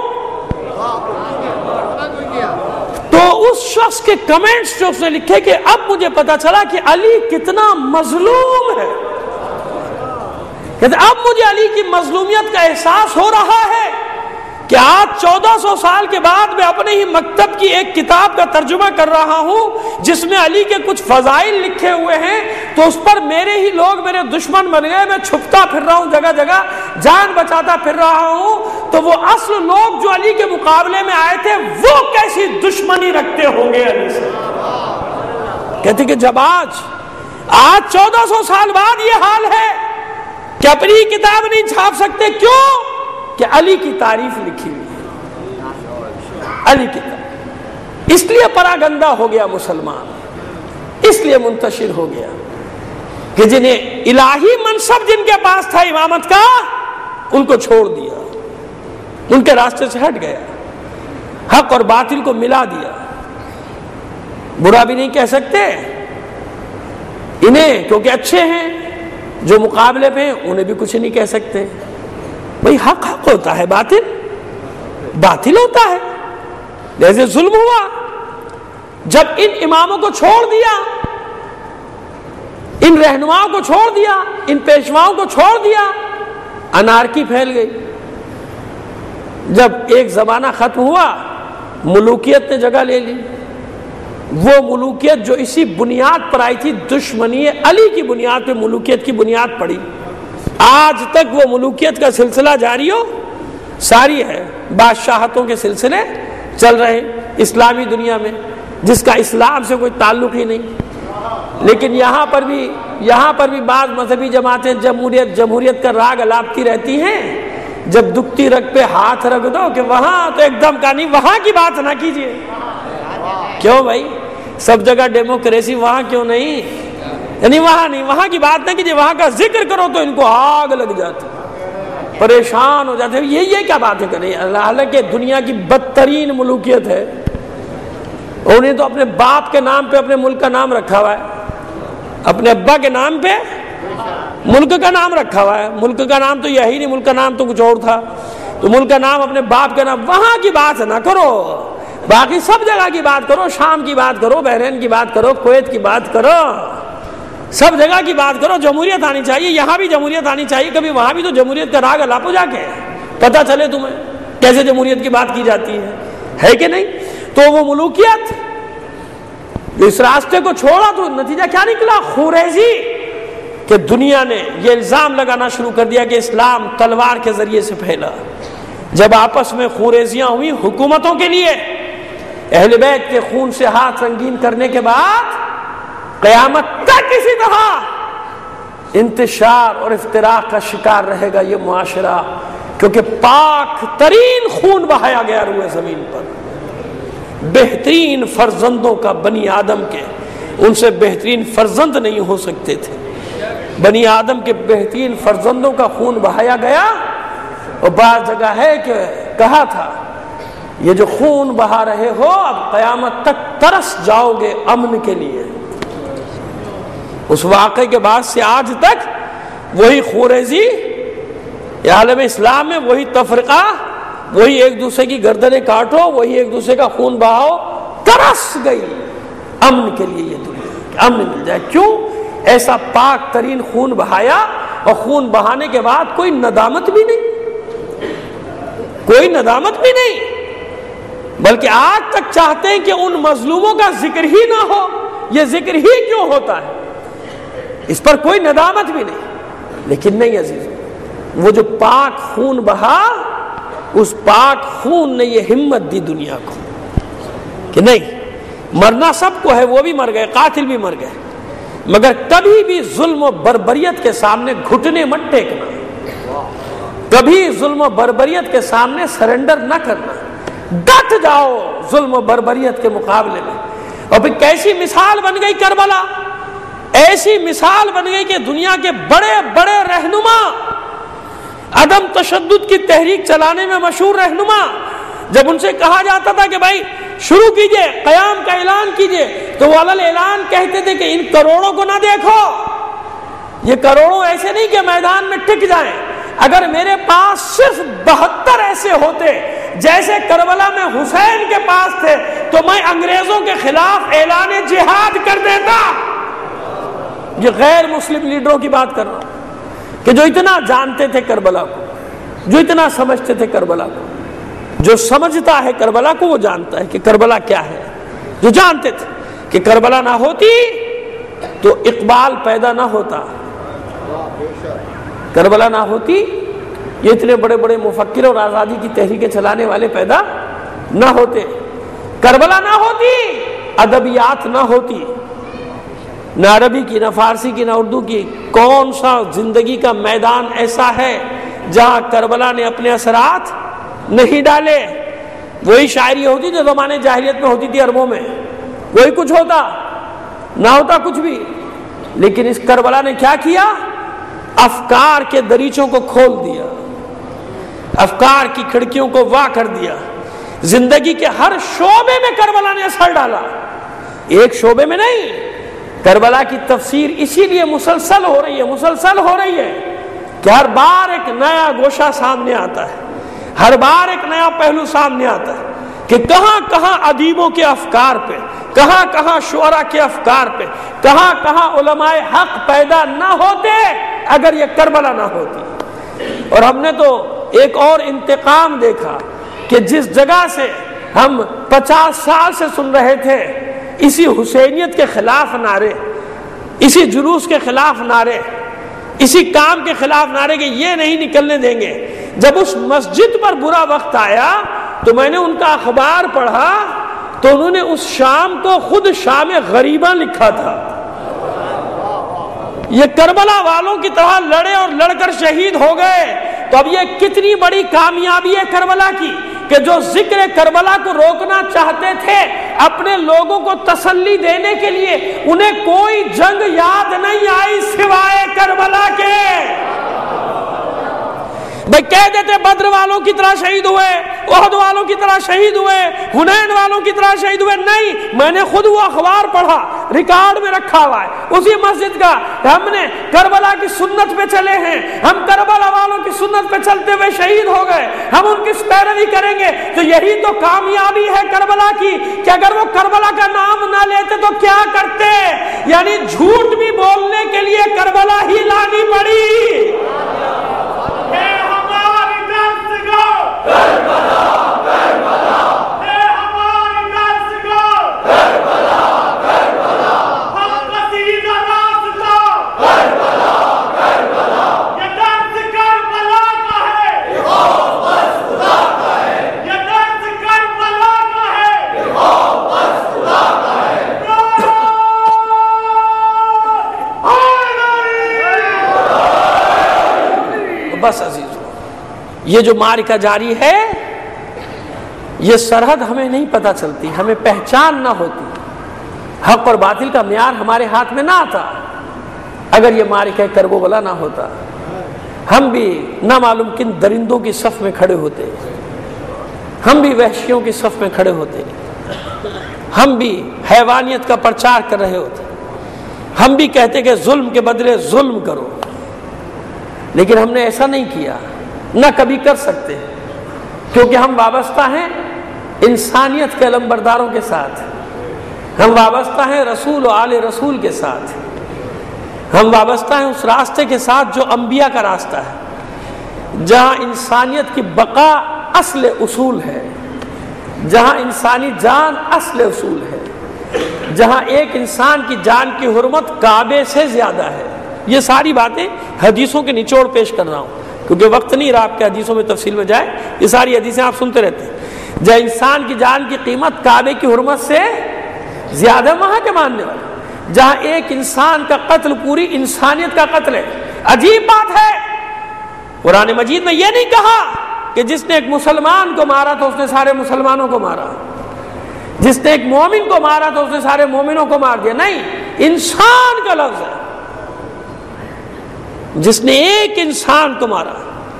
تو اس شخص کے کمنٹس جو اس نے لکھے کہ اب مجھے پتا چلا کہ علی کتنا مظلوم ہے، کہتے اب مجھے علی کی مظلومیت کا احساس ہو رہا ہے کہ آج 1400 سال کے بعد میں اپنے ہی مکتب کی ایک کتاب کا ترجمہ کر رہا ہوں جس میں علی کے کچھ فضائل لکھے ہوئے ہیں، تو اس پر میرے ہی لوگ میرے دشمن بن گئے، میں چھپتا پھر رہا ہوں، جگہ جگہ جان بچاتا پھر رہا ہوں، تو وہ اصل لوگ جو علی کے مقابلے میں آئے تھے وہ کیسی دشمنی رکھتے ہوں گے علی سے۔ کہتے کہ جب آج 1400 سال بعد یہ حال ہے کہ اپنی کتاب نہیں چھاپ سکتے، کیوں؟ کہ علی کی تعریف لکھی ہوئی ہے، علی کی تعریف، اس لیے پراگندہ ہو گیا مسلمان، اس لیے منتشر ہو گیا کہ جنہیں الہی منصب جن کے پاس تھا امامت کا، ان کو چھوڑ دیا، ان کے راستے سے ہٹ گیا، حق اور باطل کو ملا دیا۔ برا بھی نہیں کہہ سکتے انہیں، کیونکہ اچھے ہیں، جو مقابلے پہ انہیں بھی کچھ نہیں کہہ سکتے۔ بھئی حق حق ہوتا ہے، باطل باطل ہوتا ہے، جیسے ظلم ہوا جب ان اماموں کو چھوڑ دیا، ان رہنماؤں کو چھوڑ دیا، ان پیشواؤں کو چھوڑ دیا، انارکی پھیل گئی، جب ایک زمانہ ختم ہوا ملوکیت نے جگہ لے لی. وہ ملوکیت جو اسی بنیاد پر آئی تھی, دشمنی علی کی بنیاد پہ ملوکیت کی بنیاد پڑی, آج تک وہ ملوکیت کا سلسلہ جاری ہو ساری ہے. بادشاہتوں کے سلسلے چل رہے اسلامی دنیا میں جس کا اسلام سے کوئی تعلق ہی نہیں. لیکن یہاں پر بھی بعض مذہبی جماعتیں جمہوریت کا راگ الاپتی رہتی ہیں. جب دکھتی رگ پہ ہاتھ رکھ دو کہ وہاں تو ایک دم کا نہیں, وہاں کی بات نہ کیجیے. کیوں بھائی, سب جگہ ڈیموکریسی, وہاں کیوں نہیں؟ یعنی وہاں نہیں, وہاں کی بات نہ کیجیے. وہاں کا ذکر کرو تو ان کو آگ لگ جاتی, پریشان ہو جاتے. یہ کیا باتیں کریں؟ حالانکہ دنیا کی بدترین ملوکیت ہے. انہیں تو اپنے باپ کے نام پہ اپنے ملک کا نام رکھا ہوا ہے, اپنے ابا کے نام پہ ملک کا نام رکھا ہوا ہے. ملک کا نام تو یہی نہیں, ملک کا نام تو کچھ اور تھا. تو ملک کا نام اپنے باپ کے نام, وہاں کی بات نہ کرو, باقی سب جگہ کی بات کرو. شام کی بات کرو, بحرین کی بات کرو, کویت کی بات کرو, سب جگہ کی بات کرو. جمہوریت آنی چاہیے, یہاں بھی جمہوریت آنی چاہیے. کبھی وہاں بھی تو جمہوریت کا راگ الاپو جا کے, پتہ چلے تمہیں کیسے جمہوریت کی بات کی جاتی ہے کہ نہیں. تو وہ ملوکیت اس راستے کو چھوڑا تو نتیجہ کیا نکلا؟ خوریزی. کہ دنیا نے یہ الزام لگانا شروع کر دیا کہ اسلام تلوار کے ذریعے سے پھیلا. جب آپس میں خوریزیاں ہوئی حکومتوں کے لیے, اہل بیت کے خون سے ہاتھ رنگین کرنے کے بعد قیامت تک اسی طرح انتشار اور افتراق کا شکار رہے گا یہ معاشرہ, کیونکہ پاک ترین خون بہایا گیا روئے زمین پر. بہترین فرزندوں کا بنی آدم کے, ان سے بہترین فرزند نہیں ہو سکتے تھے. بنی آدم کے بہترین فرزندوں کا خون بہایا گیا. اور بعض جگہ ہے کہ کہا تھا یہ جو خون بہا رہے ہو اب قیامت تک ترس جاؤ گے امن کے لیے. اس واقعے کے بعد سے آج تک وہی خوریزی عالم اسلام میں, وہی تفرقہ, وہی ایک دوسرے کی گردنیں کاٹو, وہی ایک دوسرے کا خون بہاؤ. ترس گئی امن کے لیے یہ دنیا, امن مل جائے. کیوں؟ ایسا پاک ترین خون بہایا, اور خون بہانے کے بعد کوئی ندامت بھی نہیں, کوئی ندامت بھی نہیں, بلکہ آج تک چاہتے ہیں کہ ان مظلوموں کا ذکر ہی نہ ہو. یہ ذکر ہی کیوں ہوتا ہے؟ اس پر کوئی ندامت بھی نہیں. لیکن نہیں عزیزو, وہ جو پاک خون بہا, اس پاک خون نے یہ ہمت دی دنیا کو کہ نہیں, مرنا سب کو ہے, وہ بھی مر گئے, قاتل بھی مر گئے, مگر کبھی بھی ظلم و بربریت کے سامنے گھٹنے مت ٹیکنا, کبھی ظلم و بربریت کے سامنے سرنڈر نہ کرنا. ڈٹ جاؤ ظلم و بربریت کے مقابلے میں. اور پھر کیسی مثال بن گئی کربلا, ایسی مثال بن گئی کہ دنیا کے بڑے بڑے رہنما, عدم تشدد کی تحریک چلانے میں مشہور رہنما, جب ان سے کہا جاتا تھا کہ بھائی شروع کیجئے, قیام کا اعلان کیجئے, تو وہ علل اعلان کہتے تھے کہ ان کروڑوں کو نہ دیکھو, یہ کروڑوں ایسے نہیں کہ میدان میں ٹک جائیں. اگر میرے پاس صرف 72 ایسے ہوتے جیسے کربلا میں حسین کے پاس تھے, تو میں انگریزوں کے خلاف اعلان جہاد کر دیتا. یہ غیر مسلم لیڈروں کی بات کر رہا ہوں کہ جو اتنا جانتے تھے کربلا کو, جو اتنا سمجھتے تھے کربلا کو. جو سمجھتا ہے کربلا کو وہ جانتا ہے کہ کربلا کیا ہے. جو جانتے تھے کہ کربلا نہ ہوتی تو اقبال پیدا نہ ہوتا, کربلا نہ ہوتی یہ اتنے بڑے بڑے مفکر اور آزادی کی تحریکیں چلانے والے پیدا نہ ہوتے, کربلا نہ ہوتی ادبیات نہ ہوتی, نہ عربی کی, نہ فارسی کی, نہ اردو کی. کون سا زندگی کا میدان ایسا ہے جہاں کربلا نے اپنے اثرات نہیں ڈالے؟ وہی شاعری ہوتی جو زمانے جاہلیت میں ہوتی تھی عربوں میں, وہی کچھ ہوتا, نہ ہوتا کچھ بھی. لیکن اس کربلا نے کیا کیا؟ افکار کے دریچوں کو کھول دیا, افکار کی کھڑکیوں کو وا کر دیا. زندگی کے ہر شعبے میں کربلا نے اثر ڈالا, ایک شعبے میں نہیں. کربلا کی تفسیر اسی لیے مسلسل ہو رہی ہے کہ ہر بار ایک نیا گوشہ سامنے آتا ہے, ہر بار ایک نیا پہلو سامنے آتا ہے کہ کہاں کہاں ادیبوں کے افکار پہ, کہاں کہاں شعراء کے افکار پہ, کہاں کہاں علماء حق پیدا نہ ہوتے اگر یہ کربلا نہ ہوتی. اور ہم نے تو ایک اور انتقام دیکھا کہ جس جگہ سے ہم 50 سال سے سن رہے تھے اسی حسینیت کے خلاف نعرے، اسی جلوس کے خلاف نعرے، اسی کام کے خلاف نعرے کہ یہ نہیں نکلنے دیں گے، جب اس مسجد پر برا وقت آیا تو میں نے ان کا اخبار پڑھا تو انہوں نے اس شام کو خود شام غریباں لکھا تھا۔ یہ کربلا والوں کی طرح لڑے اور لڑ کر شہید ہو گئے، تو اب یہ کتنی بڑی کامیابی ہے کربلا کی کہ جو ذکر کربلا کو روکنا چاہتے تھے، اپنے لوگوں کو تسلی دینے کے لیے انہیں کوئی جنگ یاد نہیں آئی سوائے کربلا کے۔ بھائی کہہ دیتے بدر والوں کی طرح شہید ہوئے، احد والوں کی طرح شہید ہوئے، حنین والوں کی طرح شہید ہوئے، نہیں، میں نے خود وہ اخبار پڑھا، ریکارڈ میں رکھا ہوا ہے اسی مسجد کا، ہم نے کربلا کی سنت پہ چلے ہیں، ہم کربلا والوں کی سنت پہ چلتے ہوئے شہید ہو گئے، ہم ان کی پیروی کریں گے۔ تو یہی تو کامیابی ہے کربلا کی کہ اگر وہ کربلا کا نام نہ لیتے تو کیا کرتے، یعنی جھوٹ بھی بولنے کے لیے کربلا ہی لانی پڑی۔ بس عزیزو، یہ جو معرکہ جاری ہے، یہ سرحد ہمیں نہیں پتہ چلتی، ہمیں پہچان نہ ہوتی، حق اور باطل کا معیار ہمارے ہاتھ میں نہ آتا۔ اگر یہ معرکہ کربلا نہ ہوتا، ہم بھی نہ معلوم کن درندوں کی صف میں کھڑے ہوتے، ہم بھی وحشیوں کی صف میں کھڑے ہوتے، ہم بھی حیوانیت کا پرچار کر رہے ہوتے، ہم بھی کہتے کہ ظلم کے بدلے ظلم کرو، لیکن ہم نے ایسا نہیں کیا، نہ کبھی کر سکتے، کیونکہ ہم وابستہ ہیں انسانیت کے علمبرداروں کے ساتھ، ہم وابستہ ہیں رسول و آل رسول کے ساتھ، ہم وابستہ ہیں اس راستے کے ساتھ جو انبیاء کا راستہ ہے، جہاں انسانیت کی بقا اصل اصول ہے، جہاں انسانی جان اصل اصول ہے، جہاں ایک انسان کی جان کی حرمت کعبے سے زیادہ ہے۔ یہ ساری باتیں حدیثوں کے نچوڑ پیش کر رہا ہوں کیونکہ وقت نہیں رہا آپ کے حدیثوں میں تفصیل میں جائے، یہ ساری حدیثیں آپ سنتے رہتے ہیں۔ جہاں انسان کی جان کی قیمت کعبے کی حرمت سے زیادہ، وہاں کے ماننے والے، جہاں ایک انسان کا قتل پوری انسانیت کا قتل ہے۔ عجیب بات ہے، قرآن مجید میں یہ نہیں کہا کہ جس نے ایک مسلمان کو مارا تو اس نے سارے مسلمانوں کو مارا، جس نے ایک مومن کو مارا تو اس نے سارے مومنوں کو مار دیا، نہیں، انسان کا لفظ ہے، جس نے ایک انسان کو مارا،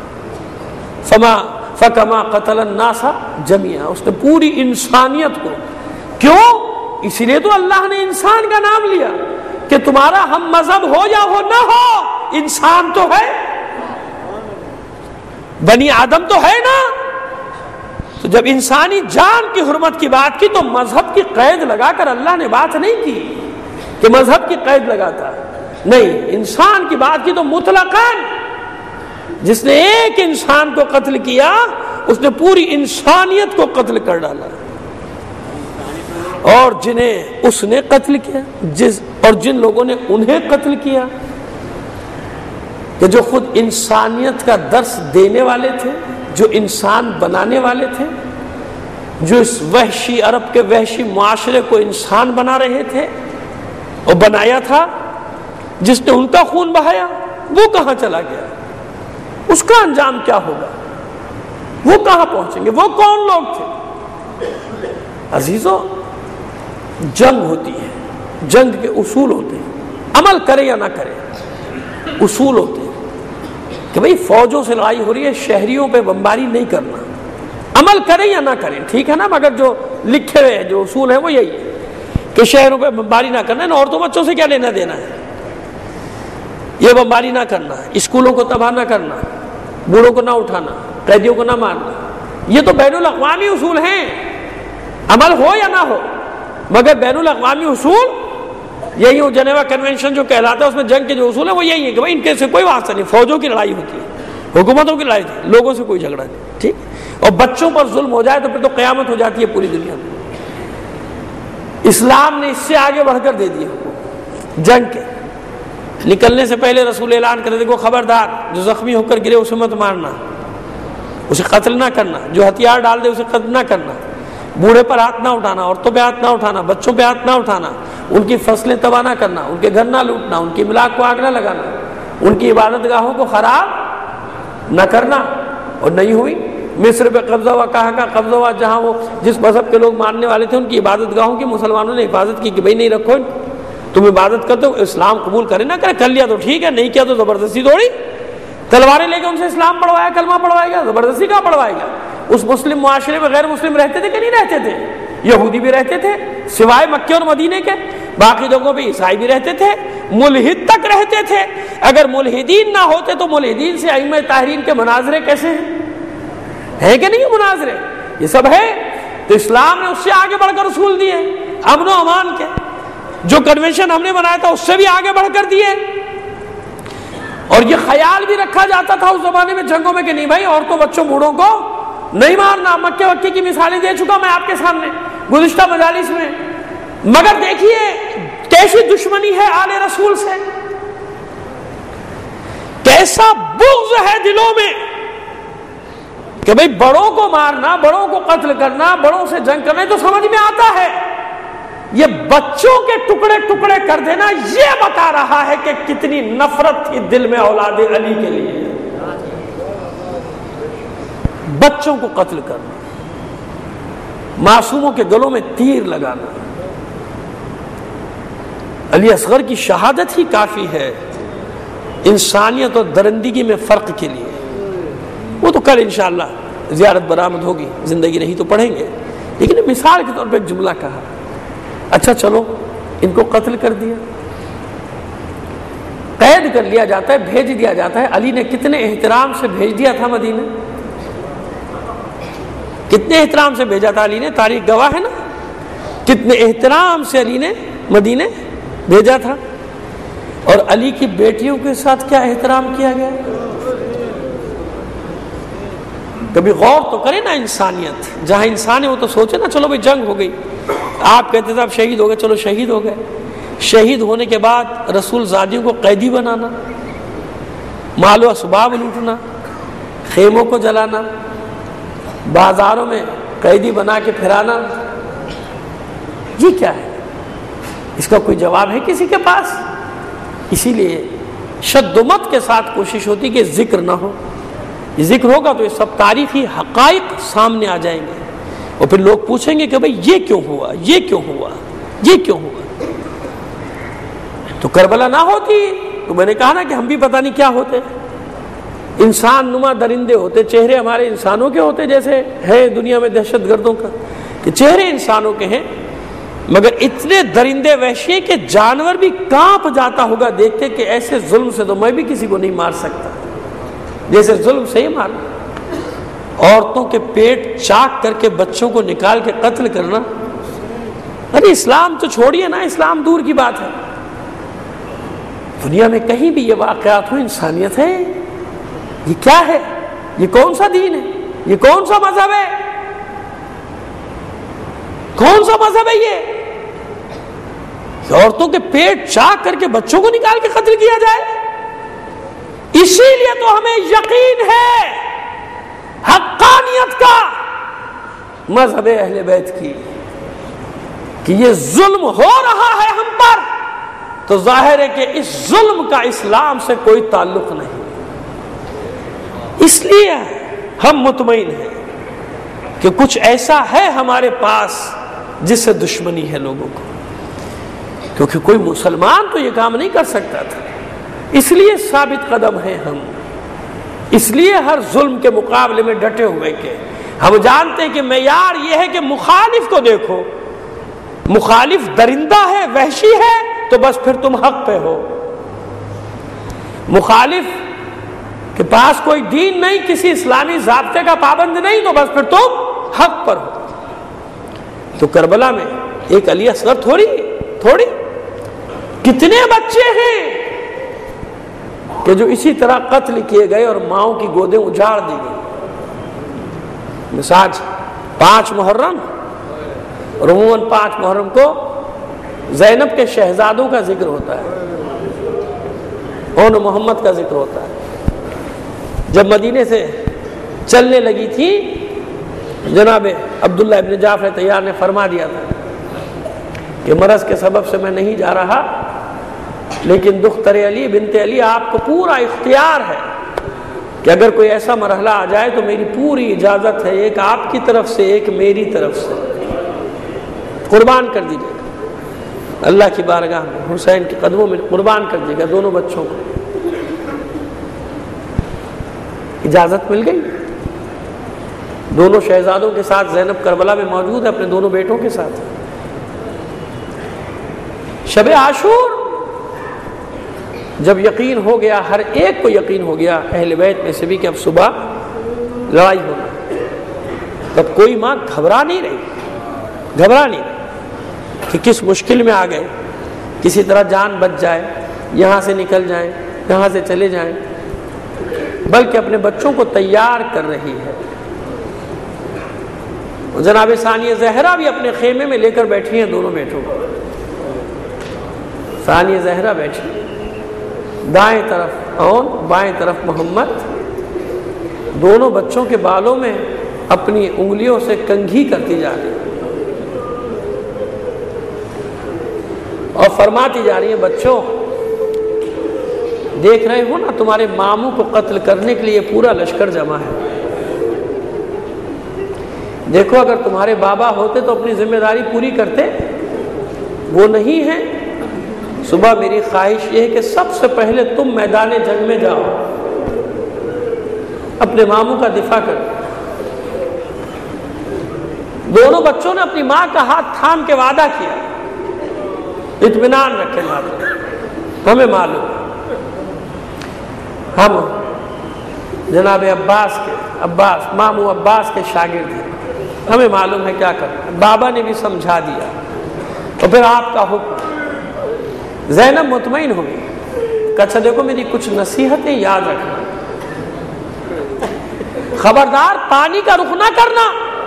فکما قتل الناس جميعا، اس نے پوری انسانیت کو، کیوں؟ اسی لیے تو اللہ نے انسان کا نام لیا کہ تمہارا ہم مذہب ہو یا ہو نہ ہو، انسان تو ہے، بنی آدم تو ہے نا۔ تو جب انسانی جان کی حرمت کی بات کی تو مذہب کی قید لگا کر اللہ نے بات نہیں کی کہ مذہب کی قید لگاتا، نہیں، انسان کی بات کی تو مطلقاً جس نے ایک انسان کو قتل کیا اس نے پوری انسانیت کو قتل کر ڈالا، اور جنہیں اس نے قتل کیا، اور جن لوگوں نے انہیں قتل کیا، کہ جو خود انسانیت کا درس دینے والے تھے، جو انسان بنانے والے تھے، جو اس وحشی عرب کے وحشی معاشرے کو انسان بنا رہے تھے اور بنایا تھا، جس نے ان کا خون بہایا وہ کہاں چلا گیا، اس کا انجام کیا ہوگا، وہ کہاں پہنچیں گے، وہ کون لوگ تھے؟ عزیزو، جنگ ہوتی ہے، جنگ کے اصول ہوتے ہیں، عمل کرے یا نہ کرے، اصول ہوتے ہیں کہ بھئی فوجوں سے لڑائی ہو رہی ہے، شہریوں پہ بمباری نہیں کرنا، عمل کریں یا نہ کریں، ٹھیک ہے نا، مگر جو لکھے ہوئے جو اصول ہیں وہ یہی ہے کہ شہروں پہ بمباری نہ کرنا ہے، عورتوں بچوں سے کیا لینا دینا ہے، یہ بمباری نہ کرنا، اسکولوں کو تباہ نہ کرنا، بوڑھوں کو نہ اٹھانا، قیدیوں کو نہ مارنا، یہ تو بین الاقوامی اصول ہیں، عمل ہو یا نہ ہو، مگر بین الاقوامی اصول یہی ہو، جنیوا کنونشن جو کہلاتا ہے اس میں جنگ کے جو اصول ہیں وہ یہی ہے کہ بھائی ان کے سے کوئی واسطہ نہیں، فوجوں کی لڑائی ہوتی ہے، حکومتوں کی لڑائی تھی، لوگوں سے کوئی جھگڑا نہیں، ٹھیک. اور بچوں پر ظلم ہو جائے تو پھر تو قیامت ہو جاتی ہے پوری دنیا میں. اسلام نے اس سے آگے بڑھ کر دے دیا جنگ کے. نکلنے سے پہلے رسول اعلان کر دے کو خبردار جو زخمی ہو کر گرے اسے مت مارنا، اسے قتل نہ کرنا، جو ہتھیار ڈال دے اسے قتل نہ کرنا، بوڑھے پر ہاتھ نہ اٹھانا، عورتوں پہ ہاتھ نہ اٹھانا، بچوں پہ ہاتھ نہ اٹھانا، ان کی فصلیں تباہ نہ کرنا، ان کے گھر نہ لوٹنا، ان کی املاک کو آگ نہ لگانا، ان کی عبادت گاہوں کو خراب نہ کرنا. اور نہیں ہوئی. مصر پہ قبضہ ہوا، کہاں کا قبضہ ہوا؟ جہاں وہ جس مذہب کے لوگ ماننے والے تھے ان کی عبادت گاہوں کی مسلمانوں نے حفاظت کی کہ بھئی نہیں رکھو، تم عبادت کرتے ہو، اسلام قبول کرے نہ کرے، کر لیا تو ٹھیک ہے، نہیں کیا تو زبردستی تھوڑی تلواریں لے کے ان سے اسلام پڑھوایا، کلمہ پڑھوائے گا، زبردستی کہاں پڑھوائے گا؟ اس مسلم معاشرے میں غیر مسلم رہتے تھے کہ نہیں رہتے تھے؟ یہودی بھی رہتے تھے سوائے مکے اور مدینے کے، باقی جگہوں پہ عیسائی بھی رہتے تھے، ملحد تک رہتے تھے. اگر ملحدین نہ ہوتے تو ملحدین سے ائمہ طاہرین کے مناظرے کیسے ہیں کہ نہیں؟ مناظرے یہ سب ہے. تو اسلام نے اس سے آگے بڑھ کر اصول دیے امن و امان کے. جو کنونشن ہم نے بنایا تھا اس سے بھی آگے بڑھ کر دیے. اور یہ خیال بھی رکھا جاتا تھا اس زمانے میں جنگوں میں کہ نہیں بھائی عورتوں بچوں بوڑھوں کو نہیں مارنا. مکے وکے کی مثالیں دے چکا میں آپ کے سامنے گزشتہ مجالس میں. مگر دیکھیے کیسی دشمنی ہے آل رسول سے، کیسا بغض ہے دلوں میں کہ بھئی بڑوں کو مارنا، بڑوں کو قتل کرنا، بڑوں سے جنگ کرنا تو سمجھ میں آتا ہے، یہ بچوں کے ٹکڑے ٹکڑے کر دینا یہ بتا رہا ہے کہ کتنی نفرت تھی دل میں اولاد علی کے لیے. بچوں کو قتل کرنا، معصوموں کے گلوں میں تیر لگانا. علی اصغر کی شہادت ہی کافی ہے انسانیت اور درندگی میں فرق کے لیے. وہ تو کل انشاءاللہ زیارت برآمد ہوگی، زندگی رہی تو پڑھیں گے، لیکن مثال کے طور پہ ایک جملہ کہا. اچھا چلو ان کو قتل کر دیا، قید کر لیا جاتا ہے، بھیج دیا جاتا ہے. علی نے کتنے احترام سے بھیج دیا تھا مدینہ، کتنے احترام سے بھیجا تھا علی نے، تاریخ گواہ ہے نا. کتنے احترام سے علی نے مدینہ بھیجا تھا. اور علی کی بیٹیوں کے ساتھ کیا احترام کیا گیا. کبھی غور تو کرے نا انسانیت. جہاں انسان ہے وہ تو سوچے نا چلو بھائی جنگ ہو گئی، آپ کہتے تھے آپ شہید ہو گئے، چلو شہید ہو گئے. شہید ہونے کے بعد رسول زادیوں کو قیدی بنانا، مال و اسباب لوٹنا، خیموں کو جلانا، بازاروں میں قیدی بنا کے پھرانا، یہ کیا ہے؟ اس کا کوئی جواب ہے کسی کے پاس؟ اسی لیے شد و مت کے ساتھ کوشش ہوتی کہ ذکر نہ ہو. یہ ذکر ہوگا تو یہ سب تاریخی حقائق سامنے آ جائیں گے، اور پھر لوگ پوچھیں گے کہ بھئی یہ کیوں ہوا، یہ کیوں ہوا، یہ کیوں ہوا. تو کربلا نہ ہوتی تو میں نے کہا نا کہ ہم بھی پتہ نہیں کیا ہوتے. انسان نما درندے ہوتے، چہرے ہمارے انسانوں کے ہوتے جیسے ہے دنیا میں دہشت گردوں کا کہ چہرے انسانوں کے ہیں، مگر اتنے درندے وحشی ہیں کہ جانور بھی کانپ جاتا ہوگا دیکھ کے کہ ایسے ظلم سے تو میں بھی کسی کو نہیں مار سکتا جیسے ظلم سے ہی مارنا. عورتوں کے پیٹ چاک کر کے بچوں کو نکال کے قتل کرنا، ارے اسلام تو چھوڑیے نا، اسلام دور کی بات ہے. دنیا میں کہیں بھی یہ واقعات ہو انسانیت ہے؟ یہ کیا ہے؟ یہ کون سا دین ہے؟ یہ کون سا مذہب ہے؟ کون سا مذہب ہے یہ کہ عورتوں کے پیٹ چاک کر کے بچوں کو نکال کے قتل کیا جائے؟ اسی لیے تو ہمیں یقین ہے حقانیت کا، مذہب اہل بیت کی، کہ یہ ظلم ہو رہا ہے ہم پر، تو ظاہر ہے کہ اس ظلم کا اسلام سے کوئی تعلق نہیں. اس لیے ہم مطمئن ہیں کہ کچھ ایسا ہے ہمارے پاس جس سے دشمنی ہے لوگوں کو، کیونکہ کوئی مسلمان تو یہ کام نہیں کر سکتا تھا. اس لیے ثابت قدم ہیں ہم، اس لیے ہر ظلم کے مقابلے میں ڈٹے ہوئے کہ ہم جانتے ہیں کہ معیار یہ ہے کہ مخالف کو دیکھو، مخالف درندہ ہے، وحشی ہے، تو بس پھر تم حق پہ ہو. مخالف کے پاس کوئی دین نہیں، کسی اسلامی ضابطے کا پابند نہیں، تو بس پھر تم حق پر ہو. تو کربلا میں ایک علی اصغر تھوڑی کتنے بچے ہیں کہ جو اسی طرح قتل کیے گئے اور ماؤں کی گودیں اجاڑ دی گئی. مثال 5 محرم، اور عموماً 5 محرم کو زینب کے شہزادوں کا ذکر ہوتا ہے، اون محمد کا ذکر ہوتا ہے. جب مدینے سے چلنے لگی تھی، جناب عبداللہ ابن جعفر طیار نے فرما دیا تھا کہ مرض کے سبب سے میں نہیں جا رہا، لیکن دختر علی بنت علی آپ کو پورا اختیار ہے کہ اگر کوئی ایسا مرحلہ آ جائے تو میری پوری اجازت ہے، ایک آپ کی طرف سے ایک میری طرف سے، قربان کر دیجیے گا اللہ کی بارگاہ میں، حسین کے قدموں میں قربان کر دیجیے گا دونوں بچوں کو. اجازت مل گئی. دونوں شہزادوں کے ساتھ زینب کربلا میں موجود ہے، اپنے دونوں بیٹوں کے ساتھ. شب عاشور جب یقین ہو گیا، ہر ایک کو یقین ہو گیا اہل بیت میں سے بھی کہ اب صبح لڑائی ہونا، تب کوئی ماں گھبرا نہیں رہی کہ کس مشکل میں آ گئے، کسی طرح جان بچ جائے، یہاں سے نکل جائیں، یہاں سے چلے جائیں، بلکہ اپنے بچوں کو تیار کر رہی ہے. جناب ثانیہ زہرا بھی اپنے خیمے میں لے کر بیٹھی ہیں دونوں بیٹوں کو. ثانیہ زہرا بیٹھی، دائیں طرف اور بائیں طرف محمد، دونوں بچوں کے بالوں میں اپنی انگلیوں سے کنگھی کرتی جا رہی اور فرماتی جا رہی ہیں بچوں دیکھ رہے ہو نا تمہارے ماموں کو قتل کرنے کے لیے پورا لشکر جمع ہے. دیکھو اگر تمہارے بابا ہوتے تو اپنی ذمہ داری پوری کرتے، وہ نہیں ہے. صبح میری خواہش یہ ہے کہ سب سے پہلے تم میدان جنگ میں جاؤ، اپنے ماموں کا دفاع کرو. دونوں بچوں نے اپنی ماں کا ہاتھ تھام کے وعدہ کیا، اطمینان رکھے ماں، ہمیں معلوم ہم جناب عباس ماموں عباس کے شاگرد ہیں، ہمیں معلوم ہے کیا کرنا. بابا نے بھی سمجھا دیا اور پھر آپ کا حکم. زینب مطمئن ہوگی کہ اچھا دیکھو میری کچھ نصیحتیں یاد رکھنا، خبردار پانی کا رخ نہ کرنا،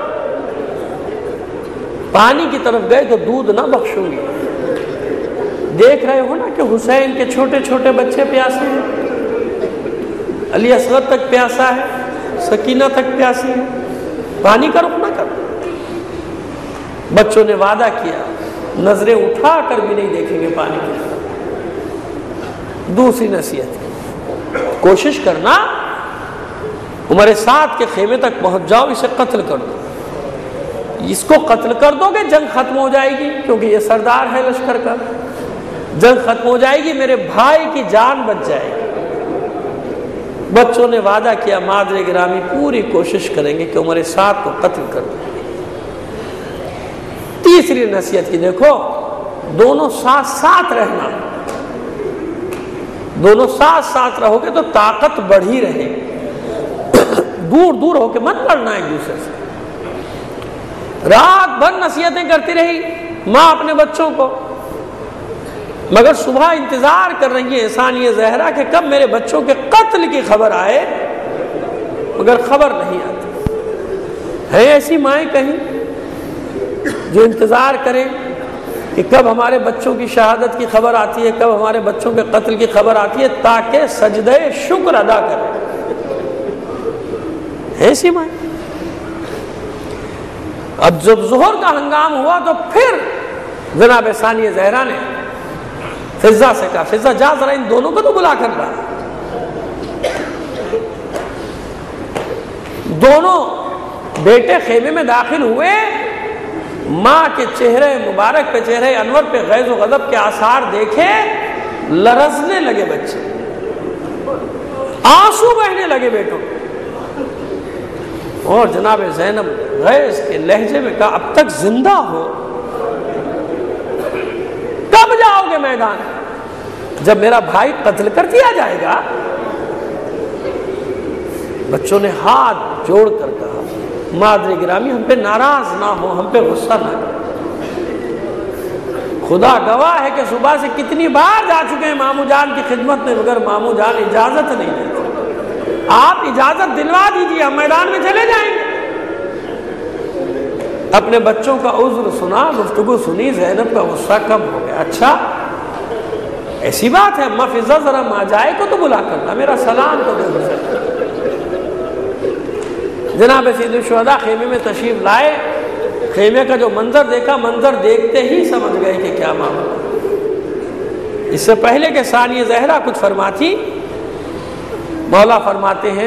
پانی کی طرف گئے تو دودھ نہ بخشوں گی. دیکھ رہے ہو نا کہ حسین کے چھوٹے چھوٹے بچے پیاسے ہیں، علی اصغر تک پیاسا ہے، سکینہ تک پیاسی ہے، پانی کا رخ نہ کرنا. بچوں نے وعدہ کیا نظریں اٹھا کر بھی نہیں دیکھیں گے پانی کی طرف. دوسری نصیحت، کوشش کرنا عمر سعد کے خیمے تک پہنچ جاؤ، اسے قتل کر دو. اس کو قتل کر دو گے جنگ ختم ہو جائے گی، کیونکہ یہ سردار ہے لشکر کا. جنگ ختم ہو جائے گی، میرے بھائی کی جان بچ جائے گی. بچوں نے وعدہ کیا مادر گرامی پوری کوشش کریں گے کہ عمر سعد کو قتل کر دیں. تیسری نصیحت کی دیکھو، دونوں ساتھ ساتھ رہنا. دونوں ساتھ ساتھ رہو گے تو طاقت بڑھی رہے گی. دور دور ہو کے مت لڑنا ایک دوسرے سے. رات بھر نصیحتیں کرتی رہی ماں اپنے بچوں کو، مگر صبح انتظار کر رہی ہے ثانیہ زہرا کہ کب میرے بچوں کے قتل کی خبر آئے، مگر خبر نہیں آتی. ہے ایسی مائیں کہیں جو انتظار کریں کہ کب ہمارے بچوں کی شہادت کی خبر آتی ہے، کب ہمارے بچوں کے قتل کی خبر آتی ہے، تاکہ سجدہ شکر ادا کریں. ایسی مائیں. اب جب ظہر کا ہنگام ہوا تو پھر جناب ثانیہ زہرا نے فضہ سے کہا، فضہ جا ذرا ان دونوں کو تو بلا کر لا. دونوں بیٹے خیمے میں داخل ہوئے، ماں کے چہرے مبارک پہ، چہرے انور پہ غیظ و غضب کے آثار دیکھے، لرزنے لگے بچے، آنسو بہنے لگے بیٹوں. اور جناب زینب غیظ کے لہجے میں کہا اب تک زندہ ہو، کب جاؤ گے میدان؟ جب میرا بھائی قتل کر دیا جائے گا. بچوں نے ہاتھ جوڑ کر کہا مادر گرامی ہم پہ ناراض نہ ہو، ہم پہ غصہ نہ کرو. خدا گواہ ہے کہ صبح سے کتنی بار جا چکے ہیں ماموں جان کی خدمت میں، مگر ماموں جان اجازت نہیں دیتے۔ آپ اجازت دلوا دیجیے، ہم میدان میں چلے جائیں گے۔ اپنے بچوں کا عذر سنا، گفتگو سنی، زینب کا غصہ کم ہو گیا۔ اچھا ایسی بات ہے، اما فضا ذرا ماجائے کو تو بلا کرنا، میرا سلام تو دے دو۔ جناب سید الشہداء خیمے میں تشریف لائے، خیمے کا جو منظر دیکھا، منظر دیکھتے ہی سمجھ گئے کہ کیا معاملہ۔ اس سے پہلے کہ ثانیہ زہرا کچھ فرماتی، مولا فرماتے ہیں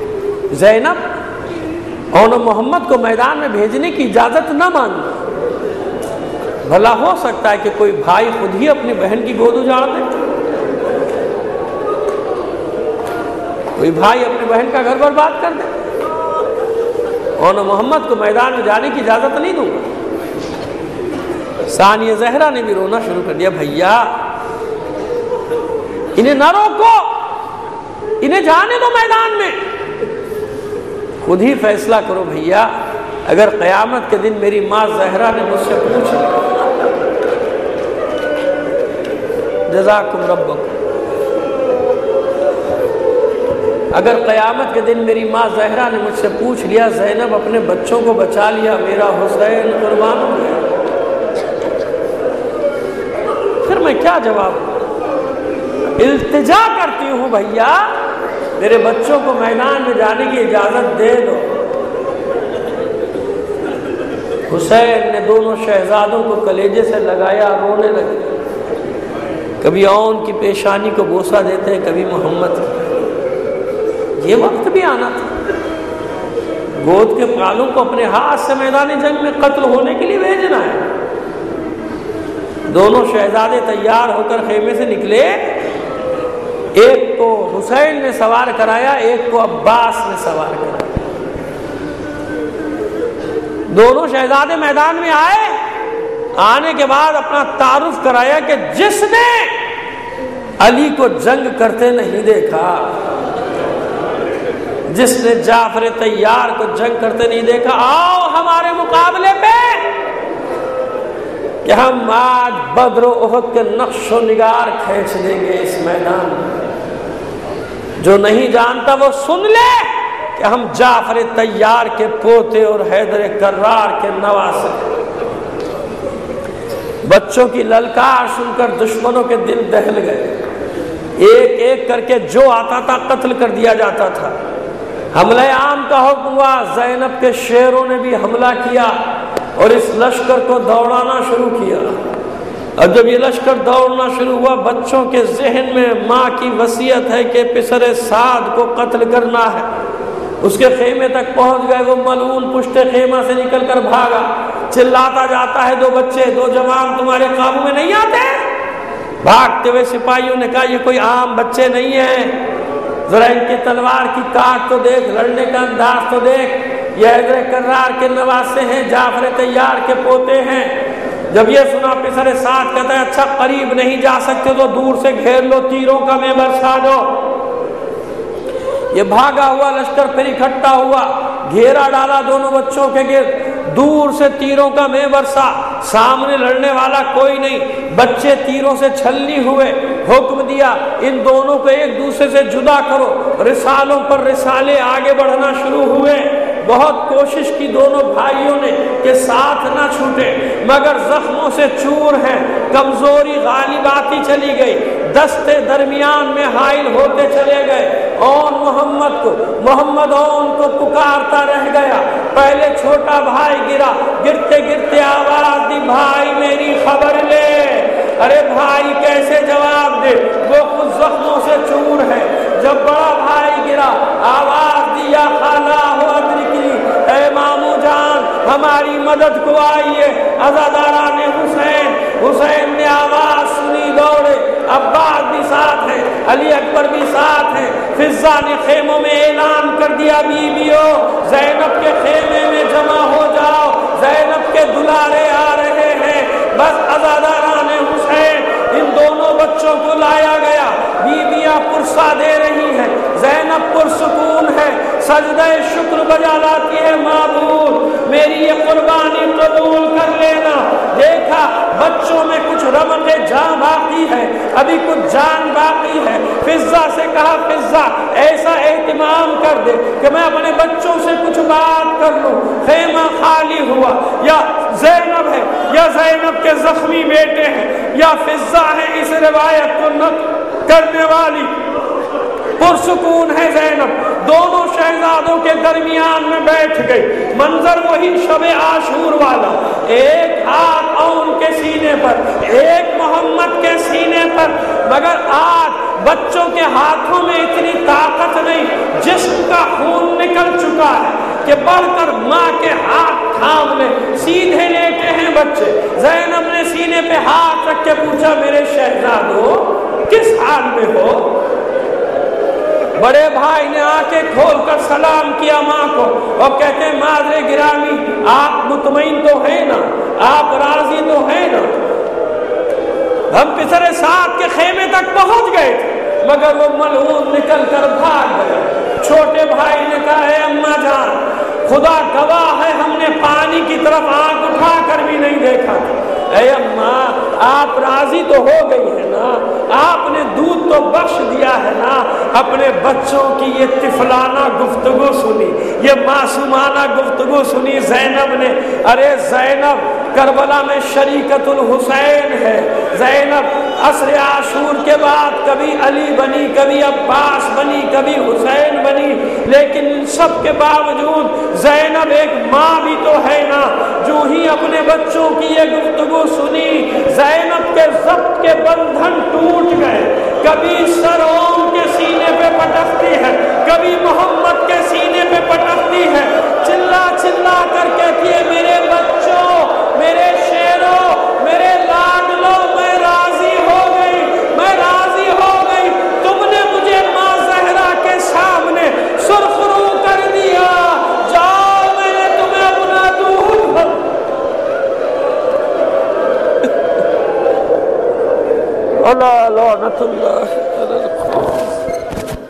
زینب اور محمد کو میدان میں بھیجنے کی اجازت نہ مانگو، بھلا ہو سکتا ہے کہ کوئی بھائی خود ہی اپنی بہن کی گود اجاڑ دے، کوئی بھائی اپنی بہن کا گھر برباد کر دے، اور محمد کو میدان میں جانے کی اجازت نہیں دوں گا۔ ثانیہ زہرا نے بھی رونا شروع کر دیا، بھیا انہیں نہ روکو، انہیں جانے دو میدان میں، خود ہی فیصلہ کرو بھیا۔ اگر قیامت کے دن میری ماں زہرا نے مجھ سے پوچھ لیا، جزاکم ربکم، اگر قیامت کے دن میری ماں زہرا نے مجھ سے پوچھ لیا زینب اپنے بچوں کو بچا لیا، میرا حسین قربان ہو گیا، پھر میں کیا جواب دوں؟ التجا کرتی ہوں بھیا میرے بچوں کو میدان میں جانے کی اجازت دے دو۔ حسین نے دونوں شہزادوں کو کلیجے سے لگایا، رونے لگے، کبھی اون کی پیشانی کو بوسہ دیتے ہیں، کبھی محمد کی۔ یہ وقت بھی آنا تھا، گود کے پالوں کو اپنے ہاتھ سے میدان جنگ میں قتل ہونے کے لیے بھیجنا ہے۔ دونوں شہزادے تیار ہو کر خیمے سے نکلے، ایک کو حسین نے سوار کرایا، ایک کو عباس نے سوار کرایا۔ دونوں شہزادے میدان میں آئے، آنے کے بعد اپنا تعارف کرایا کہ جس نے علی کو جنگ کرتے نہیں دیکھا، جس نے جعفر طیار کو جنگ کرتے نہیں دیکھا، آؤ ہمارے مقابلے پہ کہ ہم آج بدر و احد کے نقش و نگار کھینچ دیں گے اس میدان میں۔ جو نہیں جانتا وہ سن لے کہ ہم جعفر طیار کے پوتے اور حیدر کرار کے نواسے۔ بچوں کی للکار سن کر دشمنوں کے دل دہل گئے، ایک ایک کر کے جو آتا تھا قتل کر دیا جاتا تھا۔ حملہ عام کا حکم ہوا، زینب کے شیروں نے بھی حملہ کیا اور اس لشکر کو دوڑانا شروع کیا۔ اور جب یہ لشکر دوڑنا شروع ہوا، بچوں کے ذہن میں ماں کی وصیت ہے کہ پسر سعد کو قتل کرنا ہے۔ اس کے خیمے تک پہنچ گئے، وہ ملعون پشت خیمہ سے نکل کر بھاگا، چلاتا جاتا ہے، دو بچے دو جوان تمہارے قابو میں نہیں آتے؟ بھاگتے ہوئے سپاہیوں نے کہا یہ کوئی عام بچے نہیں ہیں، ذرا ان کی تلوار کی کاٹ تو دیکھ، لڑنے کا انداز تو دیکھ، یہ حیدر کرار کے نواسے ہیں، جعفر طیار کے پوتے ہیں۔ جب یہ سنا پسر سعد کہتا ہے اچھا قریب نہیں جا سکتے تو دور سے گھیر لو، تیروں کا میں برسا دو۔ یہ بھاگا ہوا لشکر پھر اکٹھا ہوا، گھیرا ڈالا دونوں بچوں کے گرد، دور سے تیروں کا میں برسا، سامنے لڑنے والا کوئی نہیں، بچے تیروں سے چھلنی ہوئے۔ حکم دیا ان دونوں کو ایک دوسرے سے جدا کرو، رسالوں پر رسالے آگے بڑھنا شروع ہوئے۔ بہت کوشش کی دونوں بھائیوں نے کہ ساتھ نہ چھوٹے، مگر زخموں سے چور ہیں، کمزوری غالب آتی چلی گئی، دستے درمیان میں حائل ہوتے چلے گئے۔ اون محمد اون کو پکارتا رہ گیا۔ پہلے چھوٹا بھائی گرا، گرتے گرتے آواز دی بھائی میری خبر لے۔ ارے بھائی کیسے جواب دے، وہ خود زخموں سے چور ہے۔ جب بڑا بھائی گرا، آواز دیا خالہ ہو ادرکی، اے ماموں جان ہماری مدد کو آئیے۔ عزاداران حسین نے آواز سنی، دوڑے، عباس بھی ساتھ ہے، علی اکبر بھی ساتھ ہے۔ فضا نے خیموں میں اعلان کر دیا بیویوں زینب کے خیمے میں جمع ہو جاؤ، زینب کے دلارے آ رہے ہیں۔ بس عزاداران حسین ان دونوں بچوں کو لایا گیا، بیویاں پرسا دے رہی ہیں، زینب پرسکون ہے، سجدہ شکر بجا لاتی ہے، معبود میری یہ قربانی قبول کر لینا۔ دیکھا بچوں میں کچھ رمق جان باقی ہے، ابھی کچھ جان باقی ہے۔ فضہ سے کہا فضہ ایسا اہتمام کر دے کہ میں اپنے بچوں سے کچھ بات کر لوں۔ خیمہ خالی ہوا، یا زینب ہے یا زینب کے زخمی بیٹے ہیں یا فضہ ہے اس روایت کو نقل کرنے والی، پرسکون ہے زینب، دونوں شہزادوں کے درمیان میں بیٹھ گئی۔ منظر وہی شب عاشور والا، ایک ہاتھ اون کے سینے پر، ایک محمد کے سینے پر، مگر آج بچوں کے ہاتھوں میں اتنی طاقت نہیں، جسم کا خون نکل چکا ہے کہ بڑھ کر ماں کے ہاتھ تھام لے، سیدھے لیٹے ہیں بچے۔ زینب نے سینے پہ ہاتھ رکھ کے پوچھا میرے شہزادو کس حال میں ہو؟ بڑے بھائی نے آنکھیں کھول کر سلام کیا ماں کو اور کہتے ہیں مادر گرامی آپ مطمئن تو ہیں نا، آپ راضی تو ہیں نا؟ ہم پسر سعد کے خیمے تک پہنچ گئے تھے مگر وہ ملعون نکل کر بھاگ گئے۔ چھوٹے بھائی نے کہا ہے اماں جان خدا گواہ ہے ہم نے پانی کی طرف آنکھ اٹھا کر بھی نہیں دیکھا تھا۔ اے اماں آپ راضی تو ہو گئی ہے نا، آپ نے دودھ تو بخش دیا ہے نا، اپنے بچوں کی یہ طفلانہ گفتگو سنی، یہ معصومانہ گفتگو سنی زینب نے۔ ارے زینب کربلا میں شریکت الحسین ہے، زینب عصر عاشور کے بعد کبھی علی بنی، کبھی عباس بنی، کبھی حسین بنی، لیکن ان سب کے باوجود زینب ایک ماں بھی تو ہے نا۔ جو ہی اپنے بچوں کی یہ گفتگو سنی زینب کے ضبط کے بندھن ٹوٹ گئے، کبھی سرون کے سینے پہ پٹکتی ہے، کبھی محمد کے سینے پہ پٹکتی ہے، چلا چلا کر کہتی ہے میرے بچوں، میرے شیروں، میرے لاڈلو، میں راضی ہو گئی، میں راضی ہو گئی، تم نے مجھے ماں زہرا کے سامنے سرخرو کر دیا، جاؤ میں نے تمہیں اپنا دودھ۔ اللہ لعنت اللہ۔